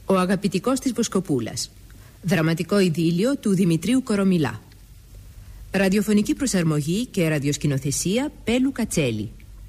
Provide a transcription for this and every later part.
Ο αγαπητικός της Βοσκοπούλας. Δραματικό ειδήλιο του Δημητρίου Κορομιλά. Ραδιοφωνική προσαρμογή και ραδιοσκηνοθεσία Πέλου Κατσέλη.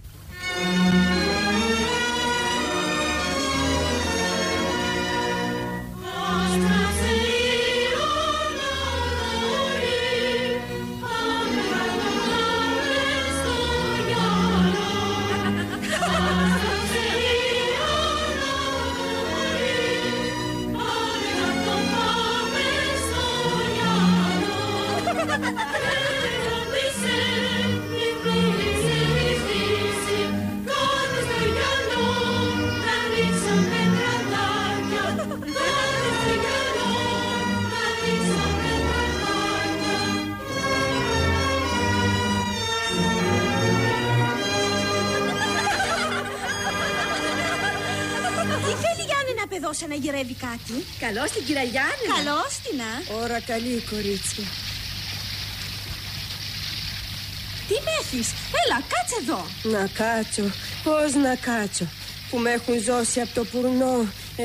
Να γυρεύει κάτι. Καλώς την κυρία Γιάννη. Καλώς την Ώρα καλή, κορίτσια. Τι με έχεις? Έλα, κάτσε εδώ. Να κάτσω, πώς να κάτσω, που με έχουν ζώσει από το πουρνό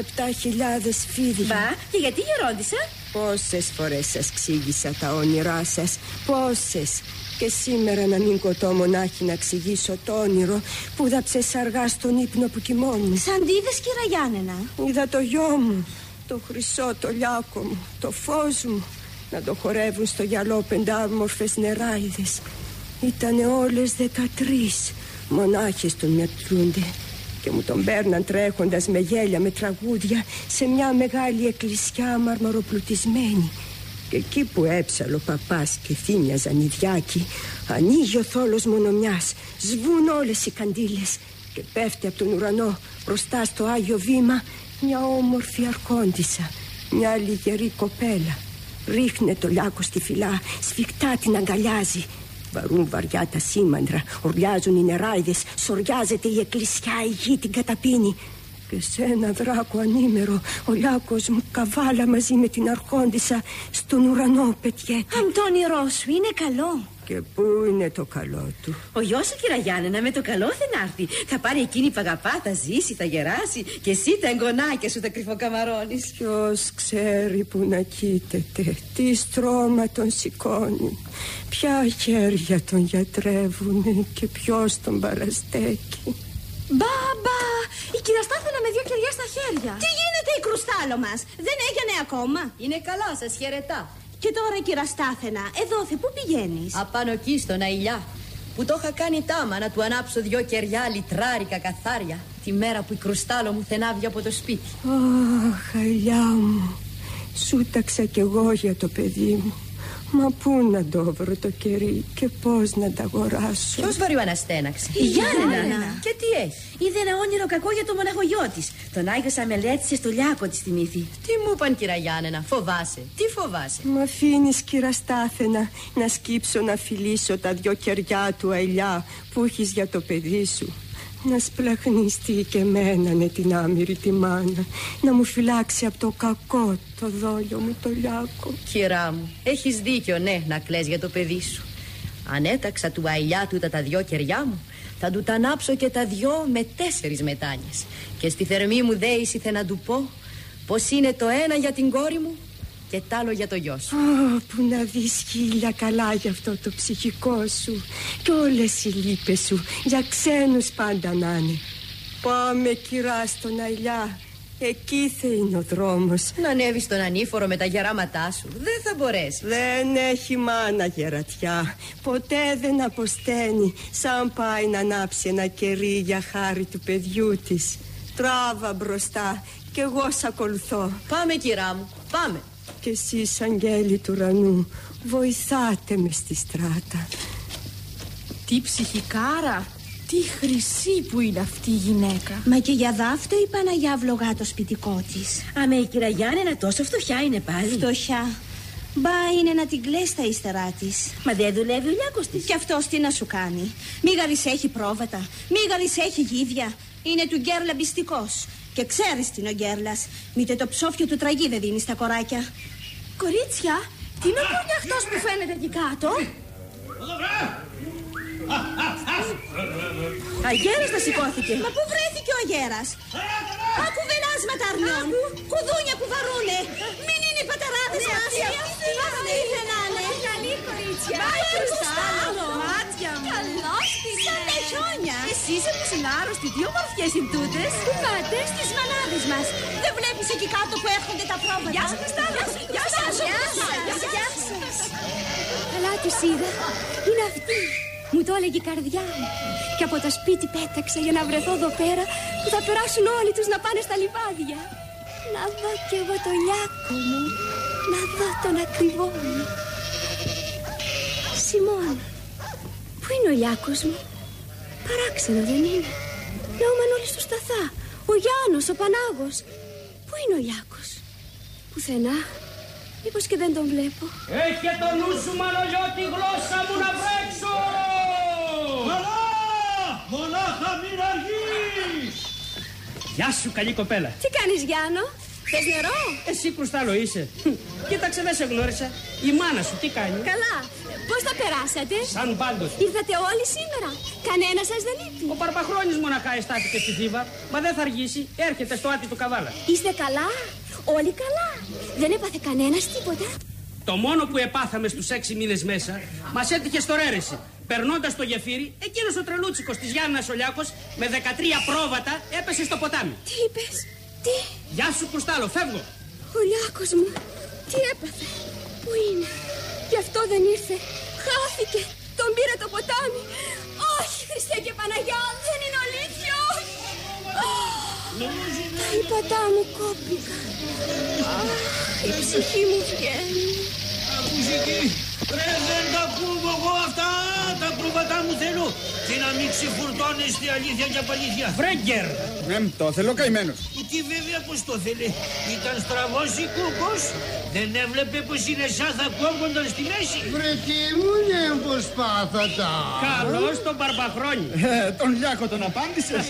7.000 φίδια. Μπα, και γιατί γερόντισα? Πόσες φορές σας ξύγησα τα όνειρά σας, πόσες. Και σήμερα να μην κοτώ μονάχη να εξηγήσω το όνειρο που δάψες αργά στον ύπνο που κοιμόμουν. Σαν τι είδες, κύρα Γιάννενα? Είδα το γιο μου, το χρυσό το λιάκο μου, το φως μου, να το χορεύουν στο γυαλό πεντάμορφες νεράιδες. Ήτανε όλες 13, μονάχες τον μετρούνται. Και μου τον παίρναν τρέχοντας με γέλια, με τραγούδια, σε μια μεγάλη εκκλησιά μαρμαροπλουτισμένη. Και εκεί που έψαλε ο παπάς και θύμιαζαν οι διάκοι, ανοίγει ο θόλος μονομιάς, σβούν όλες οι καντήλες και πέφτει από τον ουρανό μπροστά στο Άγιο Βήμα μια όμορφη αρχόντισσα, μια λιγερή κοπέλα. Ρίχνε το λιάκο στη φυλά, σφιχτά την αγκαλιάζει. Βαρούν βαριά τα σήμαντρα, ορλιάζουν οι νεράιδες, σοριάζεται η εκκλησιά, η γη την καταπίνει. Και σε ένα δράκο ανήμερο ο λιάκος μου καβάλα μαζί με την αρχόντισσα στον ουρανό πετιέται. Αν το όνειρό σου είναι καλό. Και πού είναι το καλό του? Ο γιος σου, κυρία Γιάννενα, με το καλό θα έρθει. Θα πάρει εκείνη που αγαπά, θα ζήσει, θα γεράσει. Και εσύ τα εγγονάκια σου τα κρυφοκαμαρώνεις. Ποιος ξέρει που να κοίταται, τι στρώμα τον σηκώνει, ποια χέρια τον γιατρεύουνε και ποιος τον παραστέκει. Μπαμπα, η κυρία Στάθενα με 2 κεριά στα χέρια. Τι γίνεται η κρουστάλο μας? Δεν έγινε ακόμα? Είναι καλά, σας χαιρετά. Και τώρα, κυρία Στάθενα, εδώθε, πού πηγαίνεις? Απάνω εκεί στον Αηλιά, που το είχα κάνει τάμα να του ανάψω 2 κεριά λιτράρικα καθάρια, τη μέρα που η κρουστάλο μου θενάβει από το σπίτι. Αχ, Αηλιά μου, σούταξα κι εγώ για το παιδί μου. Μα πού να το βρω το κερί και πώς να τα αγοράσω? Ποιος βαριοαναστέναξε? Η Γιάννενα. Και τι έχει? Είδε ένα όνειρο κακό για το μοναχογιό της. Τον άγιοσα μελέτησε στο λιάκο της θυμήθη. Τι μου είπαν, κυρία Γιάννενα? Φοβάσαι? Τι φοβάσαι? Μ' αφήνεις, κύρα Στάθενα, να σκύψω να φιλήσω τα 2 κεριά του Αηλιά που έχεις για το παιδί σου? Να σπλαχνιστεί και μένανε την άμυρη τη μάνα, να μου φυλάξει από το κακό το δόλιο μου το λιάκο. Κυρά μου, έχεις δίκιο, ναι, να κλαις για το παιδί σου. Αν έταξα του Αηλιά τούτα τα 2 κεριά μου, θα του τα ανάψω και τα 2 με 4 μετάνιες. Και στη θερμή μου δέηση θα να του πω πως είναι το ένα για την κόρη μου και τ' άλλο για το γιο σου. Που να δεις 1000 καλά για αυτό το ψυχικό σου και όλες οι λύπες σου για ξένους πάντα να είναι. Πάμε, κυρά, στον Αηλιά. Εκεί θα είναι ο δρόμος. Να ανέβεις στον ανήφορο με τα γεράματά σου. Δεν θα μπορέσει. Δεν έχει μάνα γερατιά. Ποτέ δεν αποσταίνει. Σαν πάει να ανάψει ένα κερί για χάρη του παιδιού της. Τράβα μπροστά και εγώ σ' ακολουθώ. Πάμε, κυρά μου, πάμε. Και εσείς, αγγέλη του ουρανού, βοηθάτε με στη στράτα. Τι ψυχικάρα, τι χρυσή που είναι αυτή η γυναίκα. Μα και για δάφτο η Παναγιά βλογά το σπιτικό της. Αμέ η κυρία Γιάννενα τόσο φτωχιά είναι πάλι? Φτωχιά. Μπα είναι να την κλαίσει τα ύστερά της. Μα δεν δουλεύει ο λιάκος της? Και αυτός τι να σου κάνει? Μίγαρης έχει πρόβατα, μίγαρης έχει γίδια. Είναι του γκέρλα μπιστικός. Και ξέρεις τι είναι ο γκέρλας. Μήτε το ψόφιο του τραγί δεν δίνει στα κοράκια. Κορίτσια, τι με πούνε αυτός που φαίνεται εκεί κάτω? Αγέρας να σηκώθηκε. Μα πού βρέθηκε ο αγέρας? Άκου, βελάς πλάσματα αρνιών. Κουδούνια που βαρούνε. Μην είναι οι πατεράδες μας. Τι ήθελε να είναι. Καλή κορίτσια. Μάτια μου. Καλώς την είναι. Σαν τα χιόνια. Εσύ είσαι που είναι άρρωστη. Τι ομορφιές είναι τούτες. Πού πάτε? Στις μανάδες μας. Δεν βλέπεις εκεί κάτω που έρχονται τα πρόβατα? Γεια σου, Χριστάνα. Γεια σας. Γεια σας. Καλά τους είδα. Είναι αυτή. Μου το έλεγε η καρδιά μου. Και από το σπίτι πέταξα για να βρεθώ εδώ πέρα που θα περάσουν όλοι τους να πάνε στα λιβάδια. Να δω κι εγώ το Λιάκο μου. Να δω τον ακριβό μου. Σιμών, πού είναι ο Λιάκος μου? Παράξενο δεν είναι? Λαούμαν όλοι στο σταθά. Ο Γιάννος, ο Πανάγος. Πού είναι ο Λιάκος? Πουθενά. Μήπως και δεν τον βλέπω. Έχε το νου σου, Μανολιώτη, γλώσσα μου να βρέξω! Καλά! Μονάχα μην αργείς! Γεια σου, καλή κοπέλα. Τι κάνεις, Γιάννο? Θες νερό? Εσύ κρουστάλο είσαι. Κοίταξε, δεν σε γνώρισα. Η μάνα σου τι κάνει? Καλά. Πώς τα περάσατε? Σαν πάντως. Ήρθατε όλοι σήμερα? Κανένα σας δεν λείπει? Ο Παρπαχρόνης μοναχά εστάθηκε στη Θήβα. Μα δεν θα αργήσει. Έρχεται στο άτι του Καβάλα. Είστε καλά? Όλοι καλά? Δεν έπαθε κανένας τίποτα? Το μόνο που επάθαμε στους 6 μήνες μέσα μας έτυχε στο Ρέρεση. Περνώντας το γεφύρι, εκείνος ο τρελούτσικος της Γιάννας ο Λιάκος με 13 πρόβατα έπεσε στο ποτάμι. Τι είπες? Τι? Γεια σου, Κουστάλο, φεύγω. Ο Λιάκος μου, τι έπαθε? Πού είναι? Γι' αυτό δεν ήρθε. Χάθηκε. Τον πήρε το ποτάμι. Όχι, Χριστέ και Παναγιά, δεν είναι αλήθεια. Όχι. Τα ύπατά μου κόπηκαν. Η ψυχή μου βγαίνει. Ακούς εκεί, ρε δεν τα ακούω εγώ αυτά, τα πρόβατά μου θέλω. Και να μην ξεφουρτώνεις τη αλήθεια και απαλήθεια. Βρέγκερ! Το θέλω καημένος. Τι βέβαια πως το θέλει. Ήταν στραβός η κούκος. Δεν έβλεπε πως οι νεσά θα κόβονταν στη μέση. Βρε τι μου λέει πως πάθατα. Καλώς τον Παρπαχρόνη. Τον Λιάκο τον απάντησες.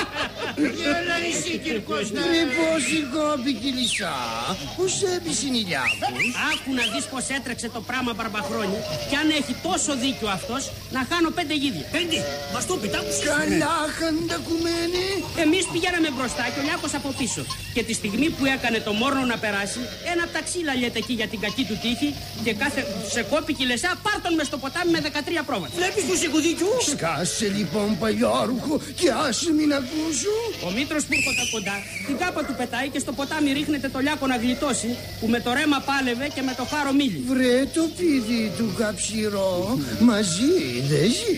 Γέλα εσύ Κυρκός να... Μήπως η κόπικη λυσά. Πώς έπεισε η Λιάκος. Άκου να δεις πως έτρεξε το πράγμα Παρπαχρόνη. Και αν έχει τόσο δίκιο αυτός, να χάνω 5 γίδια. 5, μας το πετάκουσες. Καλά χαντακουμένη. Εμείς πηγαίναμε μπροστά και ο Λιάκος από πίσω. Και τη στιγμή που έκανε το μόρνο να περάσει, ένα ταξί λαλιέται εκεί για την κακή του τύχη και κάθε σε κόπικη λεσά πάρτον μες στο ποτάμι με 13 πρόβατα. Βλέπεις πως έχω δίκιο. Σκάσε λοιπόν παλιόρουχο και άσε μην ακούσω. Ο Μήτρος που ήρχονταν κοντά, την κάπα του πετάει και στο ποτάμι ρίχνεται το Λιάκο να γλιτώσει, που με το ρέμα πάλευε και με το χάρο μίλη. Βρε το παιδί του καψιρό, μαζί δεν ζει.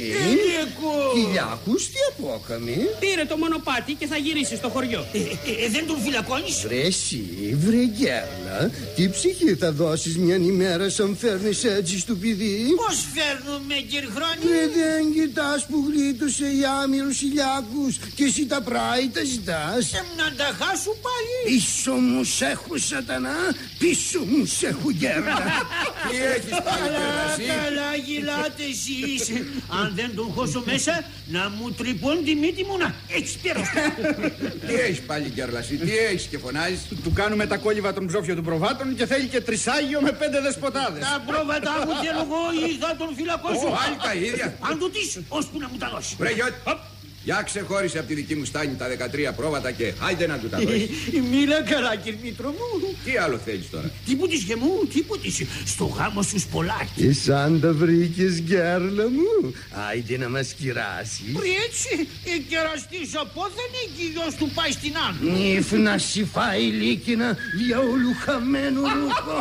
Κυλιάκους τι απόκαμε. Πήρε το μονοπάτι και θα γυρίσει στο χωριό. Δεν τον φυλακώνεις. Βρε εσύ, βρε γέρλα, τι ψυχή θα δώσεις μια ημέρα σαν φέρνεις έτσι στο παιδί. Πώς φέρνουμε Κυρχρόνη. Βρε δεν κοιτάς που γλίτωσε οι άμυρους ηλιάκους και εσύ τα πράη τα ζητάς. Να τα χάσου πάλι. Πίσω μου σ' έχω σατανά, πίσω μου σ' έχω γέρλα. Τι έχεις πάλι περάσει. Καλά γυλάτε εσείς. Αν δεν τον χώσω μέσα να μου τρυπώνει τη μύτη μου να έτσι πέρασε. Τι έχεις πάλι Γκέρλαση, τι έχεις και φωνάζεις. Του κάνουμε τα κόλληβα των ψόφιων των προβάτων και θέλει και τρισάγιο με 5 δεσποτάδες. Τα πρόβατά μου θέλω εγώ ή θα τον φυλακώσω. Πάλι τα ίδια. Αν του τίσω, ώσπου να μου τα δώσει. Βρε Γιώτη, για ξεχώρισε από τη δική μου στάνη τα 13 πρόβατα και άιντε να του τα δώσεις. Μίλα καλά Κυρμήτρο μου. Τι άλλο θέλεις τώρα. Τίποτης και μου, τίποτης. Στο γάμο σου σπολάκι. Και σαν τα βρήκες γέρλα μου, άιντε να μας κυράσει. Πρι έτσι, κεραστής απόθεν και γιος του πάει στην άνω. Νυφ να σι φάει λίκινα διαόλου χαμένο ρούχο.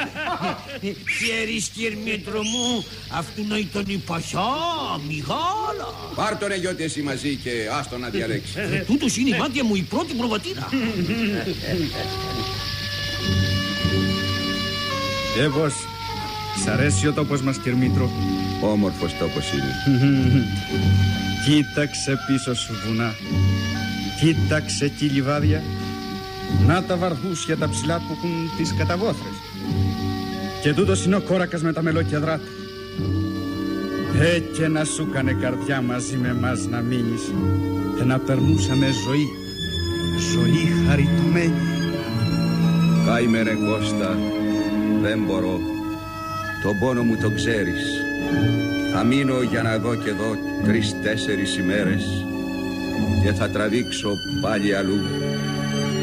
Ξέρεις Κυρμήτρο μου, αυτού να ήταν η παχιά, μεγάλα. Πάρ' τον Γιώτη εσύ μαζί και άστο να διαλέξει. Τούτος είναι η μάτια μου η πρώτη προβατήρα. Εύος, σ' αρέσει ο τόπος μας Κυρμήτρο. Όμορφος τόπος είναι. Κοίταξε πίσω σου βουνά. Κοίταξε εκεί λιβάδια. Να τα βαρδούσια τα ψηλά που έχουν τις καταβόθρες. Και τούτος είναι ο κόρακας με τα μελόκεντρά του. Και να σου κάνε καρδιά μαζί με μας να μείνεις και να περνούσαμε ζωή, ζωή χαριτωμένη. Κάημε ρε Κώστα, δεν μπορώ. Τον πόνο μου το ξέρεις. Θα μείνω για να δω και εδώ 3-4 ημέρες και θα τραβήξω πάλι αλλού.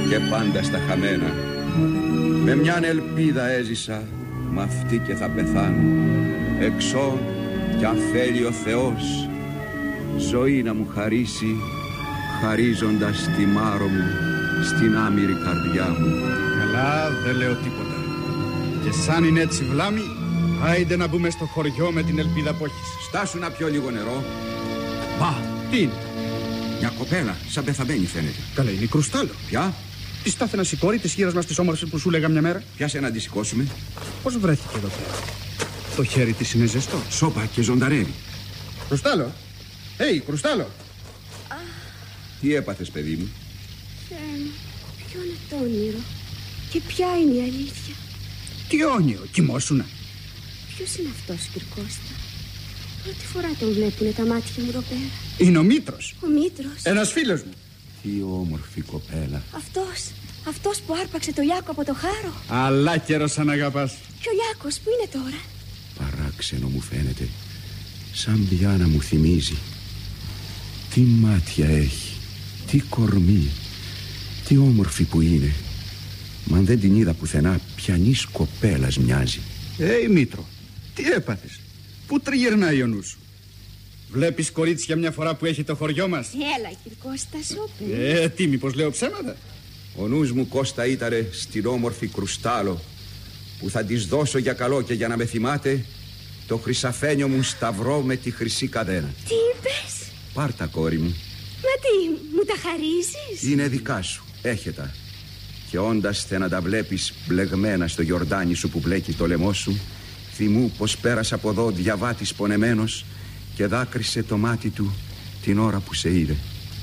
και πάντα στα χαμένα. Με μιαν ελπίδα έζησα, μ' αυτή και θα πεθάνω. Εξώ κι αν θέλει ο Θεός ζωή να μου χαρίσει, χαρίζοντας τη Μάρο μου στην άμυρη καρδιά μου. Καλά, δεν λέω τίποτα. Και σαν είναι έτσι βλάμη, άιντε να μπούμε στο χωριό με την ελπίδα που έχεις. Στάσου να πιω λίγο νερό. Μπα, τι είναι? Μια κοπέλα, σαν πεθαμένη φαίνεται. Καλά, είναι η Κρουστάλο. Ποια? Η στάθενα σηκώρη της χείρας μας της όμορφης που σου λέγα μια μέρα. Πιάσε να τη σηκώσουμε. Πώς βρέθηκε εδώ πέρα? Το χέρι της είναι ζεστό. Σώπα και ζωντανεύει. Κρουστάλο! Κρουστάλο! Τι έπαθες, παιδί μου? Ποιο είναι το όνειρο και ποια είναι η αλήθεια? Τι όνειρο, κοιμόσουνα? Ποιος είναι αυτός, Κυρκώστα? Πρώτη φορά τον βλέπουνε τα μάτια μου εδώ πέρα. Είναι ο Μήτρος. Ο Μήτρος. Ένας φίλος μου. Τι όμορφη κοπέλα. Αυτός που άρπαξε το Λιάκο από το χάρο. Αλλά καιρό σαν αγαπάς. Και ο Λιάκος που είναι τώρα? Παράξενο μου φαίνεται. Σαν πια να μου θυμίζει. Τι μάτια έχει, τι κορμί, τι όμορφη που είναι. Μα αν δεν την είδα πουθενά, πιανής κοπέλας μοιάζει. Μήτρο, τι έπαθες? Πού τριγυρνάει ο νους σου? Βλέπεις κορίτσια μια φορά που έχει το χωριό μας? Έλα, Κυρκώστα, σώπη. Τι, μήπως λέω ψέματα? Ο νους μου, Κώστα, ήταρε στην όμορφη Κρουστάλο, που θα της δώσω για καλό και για να με θυμάται το χρυσαφένιο μου σταυρό με τη χρυσή καδένα. Τι είπες? Πάρτα, κόρη μου. Μα τι, μου τα χαρίζεις? Είναι δικά σου, έχετα. Και όντας θε να τα βλέπεις μπλεγμένα στο γιορτάνι σου που μπλέκει το λαιμό σου, θυμού πως πέρασε από εδώ διαβάτης πονεμένος και δάκρυσε το μάτι του την ώρα που σε είδε.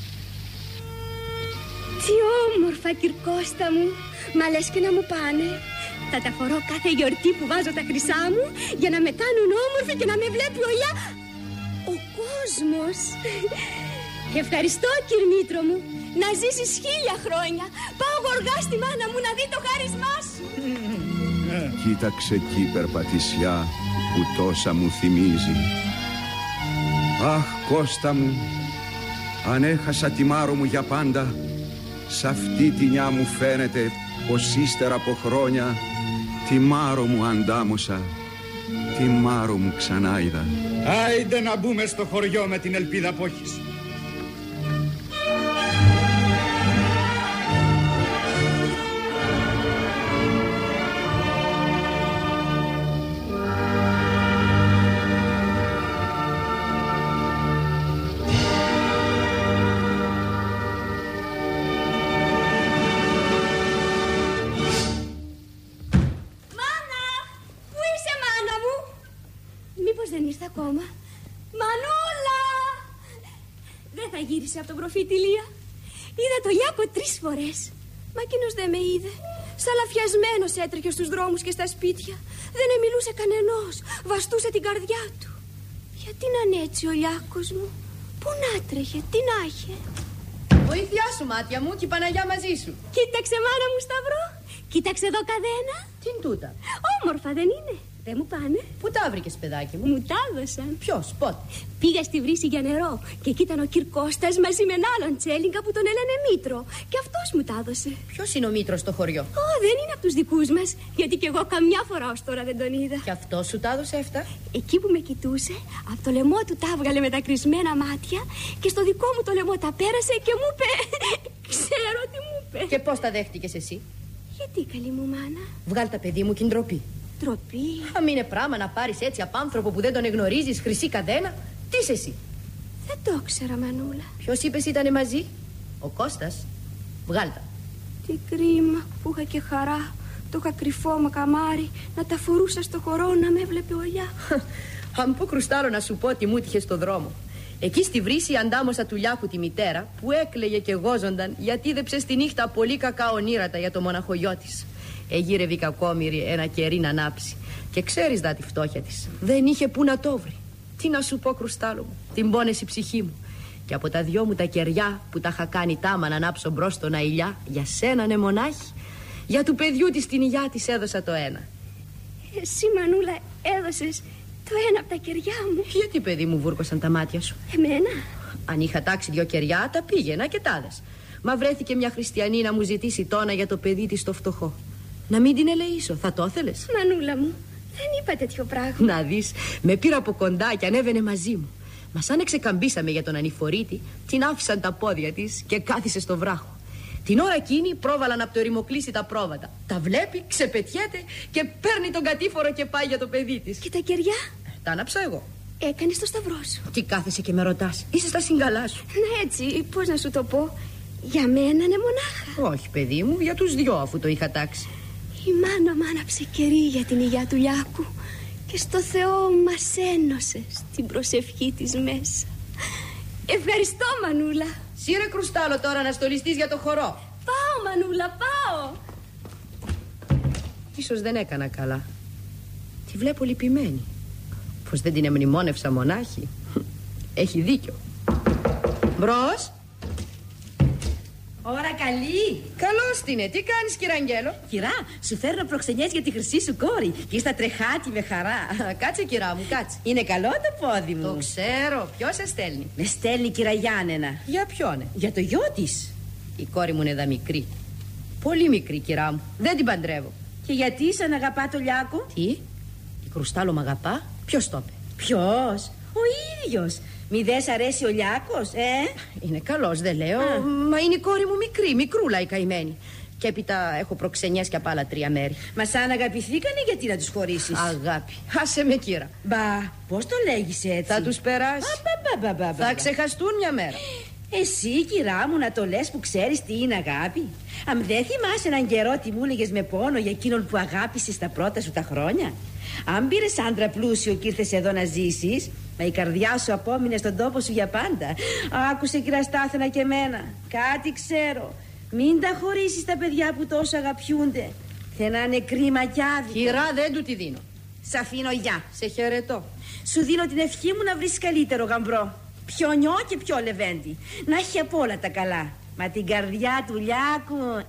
Τι όμορφα, Κυρκώστα μου. Μα λες και να μου πάνε. Θα τα φορώ κάθε γιορτή που βάζω τα χρυσά μου για να με κάνουν όμορφη και να με βλέπει ο κόσμος. Ευχαριστώ, Κυρμήτρο μου. Να ζήσεις 1000 χρόνια. Πάω γοργά στη μάνα μου να δει το χάρισμά σου. Κοίταξε εκεί, περπατησιά που τόσα μου θυμίζει. Αχ, Κώστα μου, αν έχασα τη Μάρο μου για πάντα, σ' αυτή τη νιά μου φαίνεται πως ύστερα από χρόνια τη Μάρο μου αντάμωσα, τη Μάρο μου ξανά είδα. Άιντε να μπούμε στο χωριό με την ελπίδα που έχεις. Ακόμα. Μανούλα! Δεν θα γύρισε από τον προφήτη Λία. Είδα το Λιάκο 3 φορές. Μα εκείνος δεν με είδε. Σαλαφιασμένος έτρεχε στους δρόμους και στα σπίτια. Δεν εμιλούσε κανενός. Βαστούσε την καρδιά του. Γιατί να είναι έτσι ο Λιάκος μου? Πού να τρέχε, τι να είχε? Βοήθειά σου, μάτια μου, και η Παναγιά μαζί σου. Κοίταξε, μάνα μου, Σταυρό. Κοίταξε εδώ καδένα. Τι είναι τούτα? Όμορφα δεν είναι? Δεν μου πάνε. Πού τα βρήκες, παιδάκι μου? Μου τα έδωσαν. Ποιος, πότε? Πήγα στη βρύση για νερό και εκεί ήταν ο Κυρκώστας μαζί με έναν άλλον τσέλιγκα που τον έλανε Μήτρο. Και αυτός μου τα έδωσε. Ποιος είναι ο Μήτρος στο χωριό? Δεν είναι από τους δικούς μας. Γιατί κι εγώ καμιά φορά ως τώρα δεν τον είδα. Και αυτός σου τα έδωσε αυτά? Εκεί που με κοιτούσε, από το λαιμό του τα έβγαλε με τα κρυσμένα μάτια και στο δικό μου το λαιμό τα πέρασε και μου είπε. Ξέρω τι μου είπε. Και πώς τα δέχτηκες εσύ? Γιατί, καλή μου μάνα? Βγάλ' τα, παιδί μου, και ντροπή. Ντροπή? Αν είναι πράγμα να πάρεις έτσι από άνθρωπο που δεν τον εγνωρίζεις χρυσή καδένα, τι είσαι εσύ? Δεν το ήξερα, Μανούλα. Ποιος είπες ήτανε μαζί? Ο Κώστας. Βγάλ' τα. Τι κρίμα που είχα και χαρά. Το είχα κρυφό με καμάρι να τα φορούσα στο χορό να με έβλεπε ο Λιά. Αν πού κρουστάρω να σου πω τι μου τύχε στο δρόμο. Εκεί στη βρύση αντάμωσα του Λιάκου τη μητέρα που έκλαιγε και γόζονταν γιατί είδεψε στη νύχτα πολύ κακά ονείρατα για το μοναχογιό της. Εγύρευε η κακόμοιρη ένα κερί να ανάψει. Και ξέρεις δα τη φτώχεια της. Δεν είχε που να το βρει. Τι να σου πω, κρουστάλο μου, την πόνεσε η ψυχή μου. Και από τα 2 μου τα κεριά που τα είχα κάνει τάμα να ανάψω μπρος στον αηλιά, για σένα ναι μονάχη, για του παιδιού της την υγειά της έδωσα το ένα. Εσύ, Μανούλα, έδωσες το ένα από τα κεριά μου. Γιατί, παιδί μου, βούρκωσαν τα μάτια σου? Εμένα? Αν είχα τάξει 2 κεριά, τα πήγαινα και τάδες. Μα βρέθηκε μια χριστιανή να μου ζητήσει τόνα για το παιδί της το φτωχό. Να μην την ελεήσω, θα το ήθελες? Μανούλα μου, δεν είπα τέτοιο πράγμα. Να δεις, με πήρα από κοντά και ανέβαινε μαζί μου. Μα σαν εξεκαμπήσαμε για τον ανηφορίτη, την άφησαν τα πόδια της και κάθισε στο βράχο. Την ώρα εκείνη πρόβαλαν από το ερημοκλήσι τα πρόβατα. Τα βλέπει, ξεπετιέται και παίρνει τον κατήφορο και πάει για το παιδί της. Και τα κεριά? Τα άναψα εγώ. Έκανες το σταυρό σου. Τι κάθεσαι και με ρωτάς? Είσαι στα συγκαλά σου. Ναι, έτσι, πώς να σου το πω. Για μένα είναι μονάχα. Όχι, παιδί μου, για τους δυο αφού το είχα τάξει. Η μάνα μου άναψε κερί για την υγεία του Λιάκου και στο Θεό μας ένωσε στην προσευχή της μέσα. Ευχαριστώ, Μανούλα. Σύρε κρουστάλο τώρα να στολιστείς για το χορό. Πάω, Μανούλα, πάω. Ίσως δεν έκανα καλά. Τη βλέπω λυπημένη. Πως δεν την εμνημόνευσα μονάχη. Έχει δίκιο. Μπρος. Ώρα καλή. Καλώς την είναι. Τι κάνεις, κύριε Αγγέλο? Κυρά, σου φέρνω προξενιές για τη χρυσή σου κόρη. Και στα τρεχάτη με χαρά. Κάτσε, κυρά μου, κάτσε. Είναι καλό το πόδι μου. Το ξέρω. Ποιος σε στέλνει? Με στέλνει κυρα Γιάννενα. Για ποιον? Για το γιο της. Η κόρη μου είναι δα μικρή. Πολύ μικρή, κυρά μου. Δεν την παντρεύω. Και γιατί σαν αγαπά το Λιάκο? Τι? Η Κρουστάλο μ' αγαπά? Ποιος το είπε? Ποιος? Ο ίδιος. Μη δε σ' αρέσει ο Λιάκος, Είναι καλός, δεν λέω. Μα είναι η κόρη μου μικρή, μικρούλα η καημένη. Και έπειτα έχω προξενιές και από άλλα 3 μέρη. Μα σαν αγαπηθήκανε, γιατί να τους χωρίσεις? Αγάπη. Άσε με, κύρα. Μπα, πώς το λέγεις έτσι? Θα τους περάσει. Θα ξεχαστούν μια μέρα. Εσύ, κυρά μου, να το λες που ξέρεις τι είναι αγάπη. Αν δεν θυμάσαι έναν καιρό τι μου έλεγες με πόνο για εκείνον που αγάπησες τα πρώτα σου τα χρόνια. Αν πήρες άντρα πλούσιο και ήρθες εδώ να ζήσεις, μα η καρδιά σου απόμεινε στον τόπο σου για πάντα. Άκουσε, κύρα Στάθαινα, και εμένα. Κάτι ξέρω. Μην τα χωρίσεις τα παιδιά που τόσο αγαπιούνται. Θε να είναι κρίμα κι άδικο. Κυρά, δεν του τη δίνω. Σ' αφήνω, γεια. Σε χαιρετώ. Σου δίνω την ευχή μου να βρεις καλύτερο γαμπρό. Πιο νιό και πιο λεβέντη. Να έχει απ' όλα τα καλά. Μα την καρδιά του Λιάκου,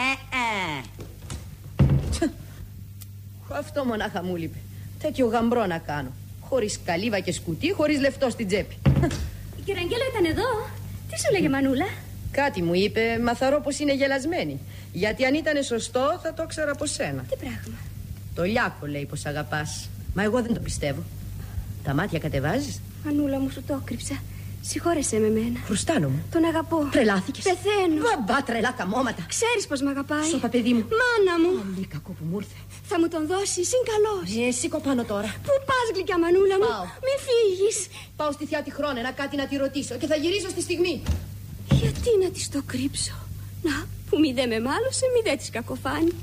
Αυτό μονάχα μου λείπει. Τέτοιο γαμπρό να κάνω. Χωρίς καλύβα και σκουτί, χωρίς λεφτό στην τσέπη. Η κυρία Αγγέλο ήταν εδώ. Τι σου λέγε, Μανούλα? Κάτι μου είπε, μα θαρώ πως είναι γελασμένη. Γιατί αν ήταν σωστό θα το ήξερα από σένα. Τι πράγμα? Το Λιάκο λέει πως αγαπάς. Μα εγώ δεν το πιστεύω. Τα μάτια κατεβάζεις? Μανούλα μου, σου το έκρυψα. Συγχώρεσέ με μένα. Χρουστάλο μου. Τον αγαπώ. Τρελάθηκες? Πεθαίνω. Βαμπά, τρελά καμώματα. Ξέρεις πως μ' αγαπάει. Σώπα, παιδί μου. Μάνα μου. Πολύ κακό που μου ήρθε. Θα μου τον δώσεις, είναι καλός. Σήκω πάνω τώρα. Πού πας, γλυκιά Μανούλα μου? Πάω. Μη φύγεις. Πάω στη θεία τη Χρόνενα κάτι να τη ρωτήσω και θα γυρίσω στη στιγμή. Γιατί να της το κρύψω? Να, που μη δε με μάλωσε, μη δε της κακοφάνει.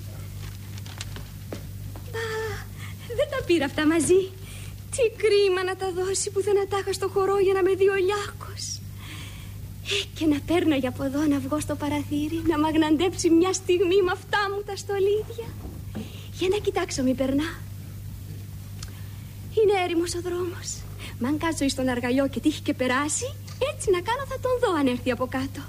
Α, δεν τα πήρα αυτά μαζί. Τι κρίμα να τα δώσει που δεν τα είχα στο χορό για να με δει ο Λιάκος. Και να παίρνω για από εδώ να βγω στο παραθύρι, να μ' αγναντέψει μια στιγμή με αυτά μου τα στολίδια. Για να κοιτάξω μη περνά. Είναι έρημος ο δρόμος. Μ' αν κάτσω εις τον αργαλιό και τύχει και περάσει, έτσι να κάνω θα τον δω αν έρθει από κάτω.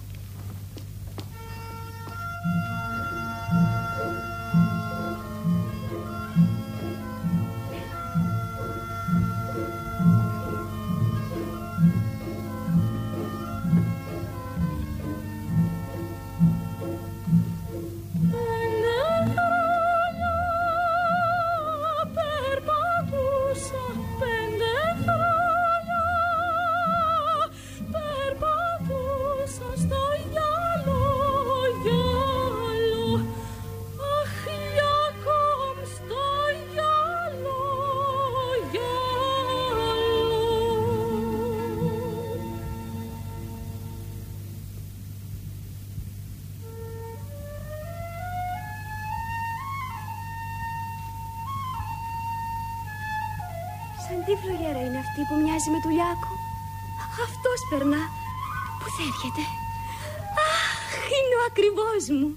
Σαν τι φλογέρα είναι αυτή που μοιάζει με του Λιάκου? Αυτός περνά. Πού θα έρχεται? Αχ, είναι ο ακριβώς μου.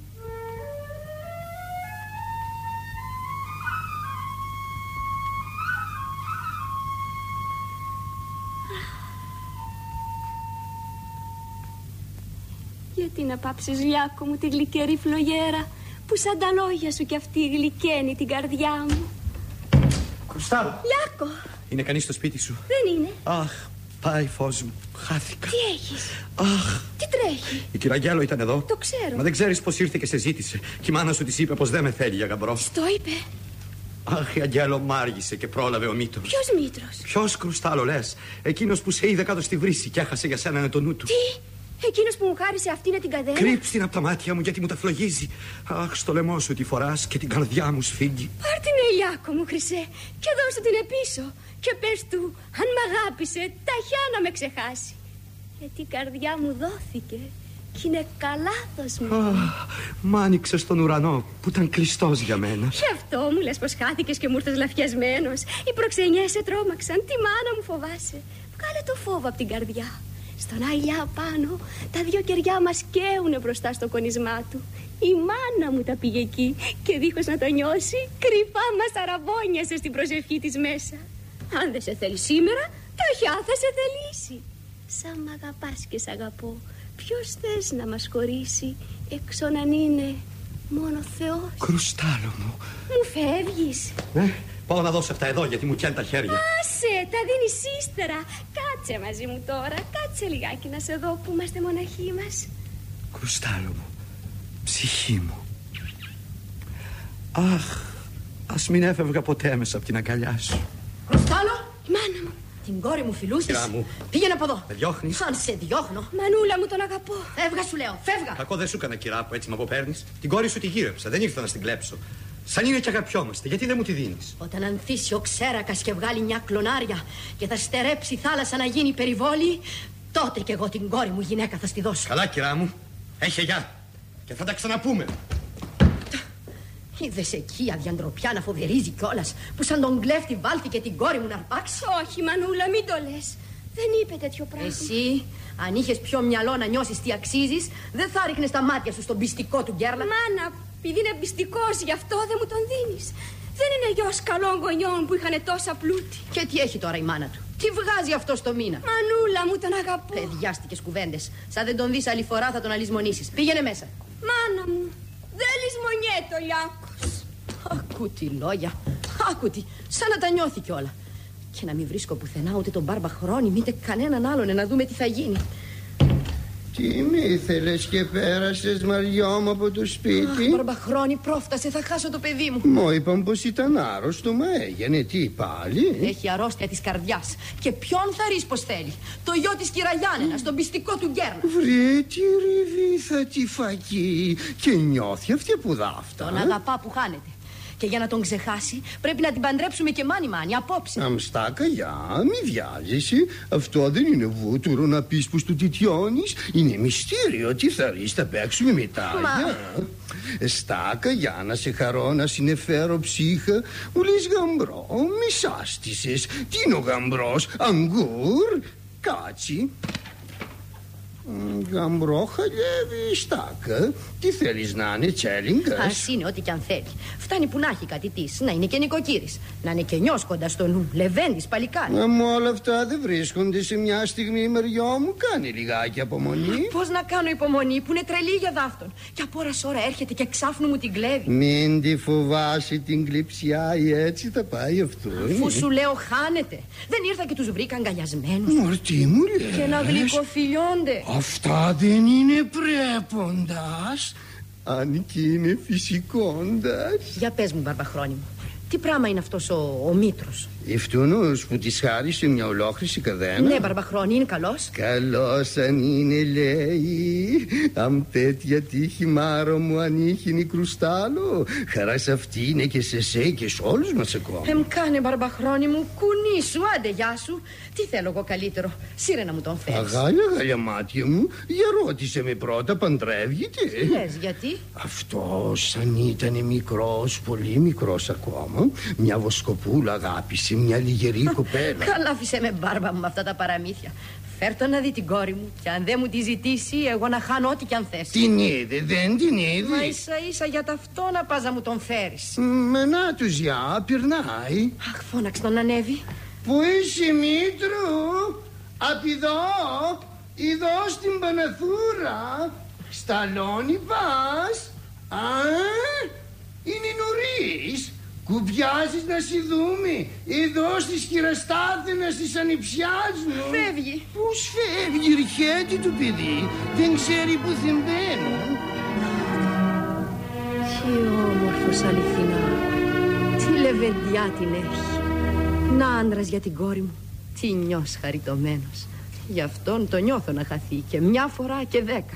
Γιατί να πάψεις, Λιάκο μου, τη γλυκερή φλογέρα που σαν τα λόγια σου κι αυτή γλυκαίνει την καρδιά μου. Κρουστάλο. Λιάκο. Είναι κανείς στο σπίτι σου? Δεν είναι. Αχ, Πάει, φως μου. Χάθηκα. Τι έχεις? Αχ. Τι τρέχει? Η κυρία Αγγέλο ήταν εδώ. Το ξέρω. Μα δεν ξέρεις πως ήρθε και σε ζήτησε. Και η μάνα σου της είπε πως δεν με θέλει για γαμπρό. Το είπε. Αχ, η Αγγέλο μ' άργησε και πρόλαβε ο Μήτρος. Ποιος Μήτρος? Ποιος, Κρουστάλο, λες? Εκείνος που σε είδε κάτω στη βρύση και έχασε για σένα το νου του. Τι? Εκείνος που μου χάρισε αυτήν την καδένα? Κρύψ' την από τα μάτια μου γιατί μου τα φλογίζει. Αχ, στο λαιμό σου τη φοράς και την καρδιά μου σφίγγει. Πάρ' την, Ηλιάκο μου, Χρυσέ, και δώσε την επίσω. Και πες του, αν μ' αγάπησε, ταχιά να με ξεχάσει. Γιατί η καρδιά μου δόθηκε κι είναι καλάθος μου. Μ' άνοιξε τον ουρανό που ήταν κλειστός για μένα. Γι' αυτό μου λες πως χάθηκες και μου ήρθες λαφιασμένος. Οι προξενιές σε τρόμαξαν, τη μάνα μου φοβάσαι. Βγάλε το φόβο από την καρδιά. Στον Αηλιά πάνω τα δυο κεριά μας καίουνε μπροστά στο κονισμά του. Η μάνα μου τα πήγε εκεί και δίχως να το νιώσει, κρυφά μας αραβώνιασε στην προσευχή της μέσα. Αν δεν σε θέλει σήμερα, ταχιά θα σε θελήσει. Σαν μ' αγαπάς και σ' αγαπώ, ποιος θες να μας χωρίσει, έξω να είναι μόνο Θεός. Κρουστάλο μου. Μου φεύγεις? Ναι, πάω να δώσω αυτά εδώ γιατί μου καίνε τα χέρια. Άσε, τα δίνεις ύστερα. Κάτσε μαζί μου τώρα, κάτσε λιγάκι να σε δω που είμαστε μοναχοί μας. Κρουστάλο μου, ψυχή μου. Αχ, ας μην έφευγα ποτέ μέσα από την αγκαλιά σου. Κρουστάλο! Η μάνα μου. Την κόρη μου φιλούσες? Κυρά μου. Πήγαινε από εδώ. Με διώχνεις? Αν σε διώχνω. Μανούλα μου, τον αγαπώ. Φεύγα σου λέω, φεύγα. Κακό δεν σου έκανα, κυρά, που έτσι με αποπαίρνεις. Την κόρη σου τη γύρεψα, δεν ήρθα να στην κλέψω. Σαν είναι και αγαπιόμαστε, γιατί δεν μου τη δίνεις? Όταν ανθίσει ο Ξέρακας και βγάλει μια κλονάρια και θα στερέψει η θάλασσα να γίνει περιβόλη, τότε κι εγώ την κόρη μου γυναίκα θα στη δώσω. Καλά, κυρά μου. Έχε γεια. Και θα τα ξαναπούμε. Είδες εκεί αδιαντροπιά να φοβερίζει κιόλας, που σαν τον κλέφτη βάλθηκε την κόρη μου να αρπάξει. Όχι, Μανούλα, μην το λες. Δεν είπε τέτοιο πράγμα. Εσύ, αν είχες πιο μυαλό να νιώσεις τι αξίζεις, δεν θα ρίχνες τα μάτια σου στον πιστικό του Γκέρλα. Μάνα, επειδή είναι πιστικός, γι' αυτό δεν μου τον δίνεις. Δεν είναι γιος καλών γονιών που είχαν τόσα πλούτη. Και τι έχει τώρα η μάνα του? Τι βγάζει αυτό το μήνα? Μανούλα μου, τον αγαπώ. Παιδιάστηκες κουβέντες. Σαν δεν τον δεις άλλη φορά θα τον αλυσμονήσεις. Πήγαινε μέσα. Μάνα μου, δεν λησμονιέται ο Λιάκος. Άκου τι λόγια. Άκου τι. Σαν να τα νιώθει κιόλα. Και να μην βρίσκω πουθενά ούτε τον Μπάρμπα Χρόνη, ούτε κανέναν άλλον, να δούμε τι θα γίνει. Τι μ' ήθελες και πέρασες, Μαριό μου, από το σπίτι? Μπάρμπα Χρόνη, πρόφτασε, θα χάσω το παιδί μου. Μου είπαν πως ήταν άρρωστο, μα έγινε. Τι πάλι? Έχει αρρώστια της καρδιάς. Και ποιον θα ρεις πως θέλει? Το γιο της Κυραγιάννενα, στον πιστικό του Γκέρνα. Βρε, τι ριβή τη φακή. Και νιώθει αυτή που δάφτα. Τον αγαπά που χάνεται. Και για να τον ξεχάσει πρέπει να την παντρέψουμε και μάνι απόψε. Αμστάκα, για, μη βιάζεσαι. Αυτό δεν είναι βούτουρο να πεις πως του τιτιώνεις. Είναι μυστήριο. Τι θα ρεις, θα παίξουμε μετά. Στάκα, για να σε χαρώ, να συνεφέρω ψύχα. Μου λες γαμπρό, μη σάστησες. Τι είναι ο γαμπρός? Αγκούρ, κάτσι. Γαμπρό χαλεύει, Στάκα. Τι θέλεις να είναι, τσέλιγκας? Ας είναι ό,τι κι αν θέλει. Φτάνει που να έχει κάτι της, να είναι και νοικοκύρης, να είναι και νιός κοντά στο νου, λεβέντης παλικάρι. Μα όλα αυτά δεν βρίσκονται σε μια στιγμή, Μεριό μου. Κάνει λιγάκι απομονή. Πώς να κάνω υπομονή που είναι τρελή για δάφτον? Και από ώρα σ' ώρα έρχεται και ξάφνου μου την κλέβει. Μην τη φοβάσει την κλειψιά, ή έτσι θα πάει αυτό. Αφού σου λέω χάνεται. Δεν ήρθα και τους βρήκα αγκαλιασμένους. Μορτί μου λες? Και να γλυκοφιλιώνται. Αυτά δεν είναι πρέποντας, αν και είναι φυσικώντας. Για πες μου, Μπαρμπαχρόνη μου, τι πράγμα είναι αυτός ο Μήτρος? Ευτούνος που της χάρισε μια ολόχρηση καδένα. Ναι, Μπαρμπαχρόνη, είναι καλός. Καλός αν είναι, λέει. Αν τέτοια τύχη, Μάρο μου, ανήχινη, Κρουστάλο. Χαρά σε αυτή είναι και σε σέ και σε όλους μας ακόμα. Κάνε, Μπαρμπαχρόνη μου, κουνή σου, άντε γεια σου. Τι θέλω εγώ καλύτερο, σύρε να μου τον φέρεις. Αγάλια μάτια μου, για ρώτησε με πρώτα, παντρεύγεται? Τι λες, γιατί? Αυτός αν ήταν μικρός, πολύ μικρός ακόμα, μια βοσκοπούλα αγάπησε, μια λιγερή κοπέλα. Καλά, άφησε με, Μπάρμπα μου, με αυτά τα παραμύθια. Φέρ' το να δει την κόρη μου. Και αν δεν μου τη ζητήσει, εγώ να χάνω ό,τι κι αν θες. Την είδε, δεν την είδε? Μα ίσα για ταυτό να πας να μου τον φέρεις. Με να τους για, πυρνάει. Αχ, φώναξε τον ανέβη. Πού είσαι, Μήτρου? Απ' εδώ στην Παναθούρα. Σταλόνι πας? Α, είναι νωρίς. Κουπιάζεις να σε δούμε. Εδώ στις Κυραστάθενας της ανιψιάζουν. Φεύγει. Πώς φεύγει, ρχέτη του παιδί. Δεν ξέρει που θυμπαίνω. Τι όμορφος αληθινά. Τι λεβεντιά την έχει. Να άντρας για την κόρη μου. Τι νιός χαριτωμένος. Γι' αυτόν το νιώθω να χαθεί και μια φορά και 10.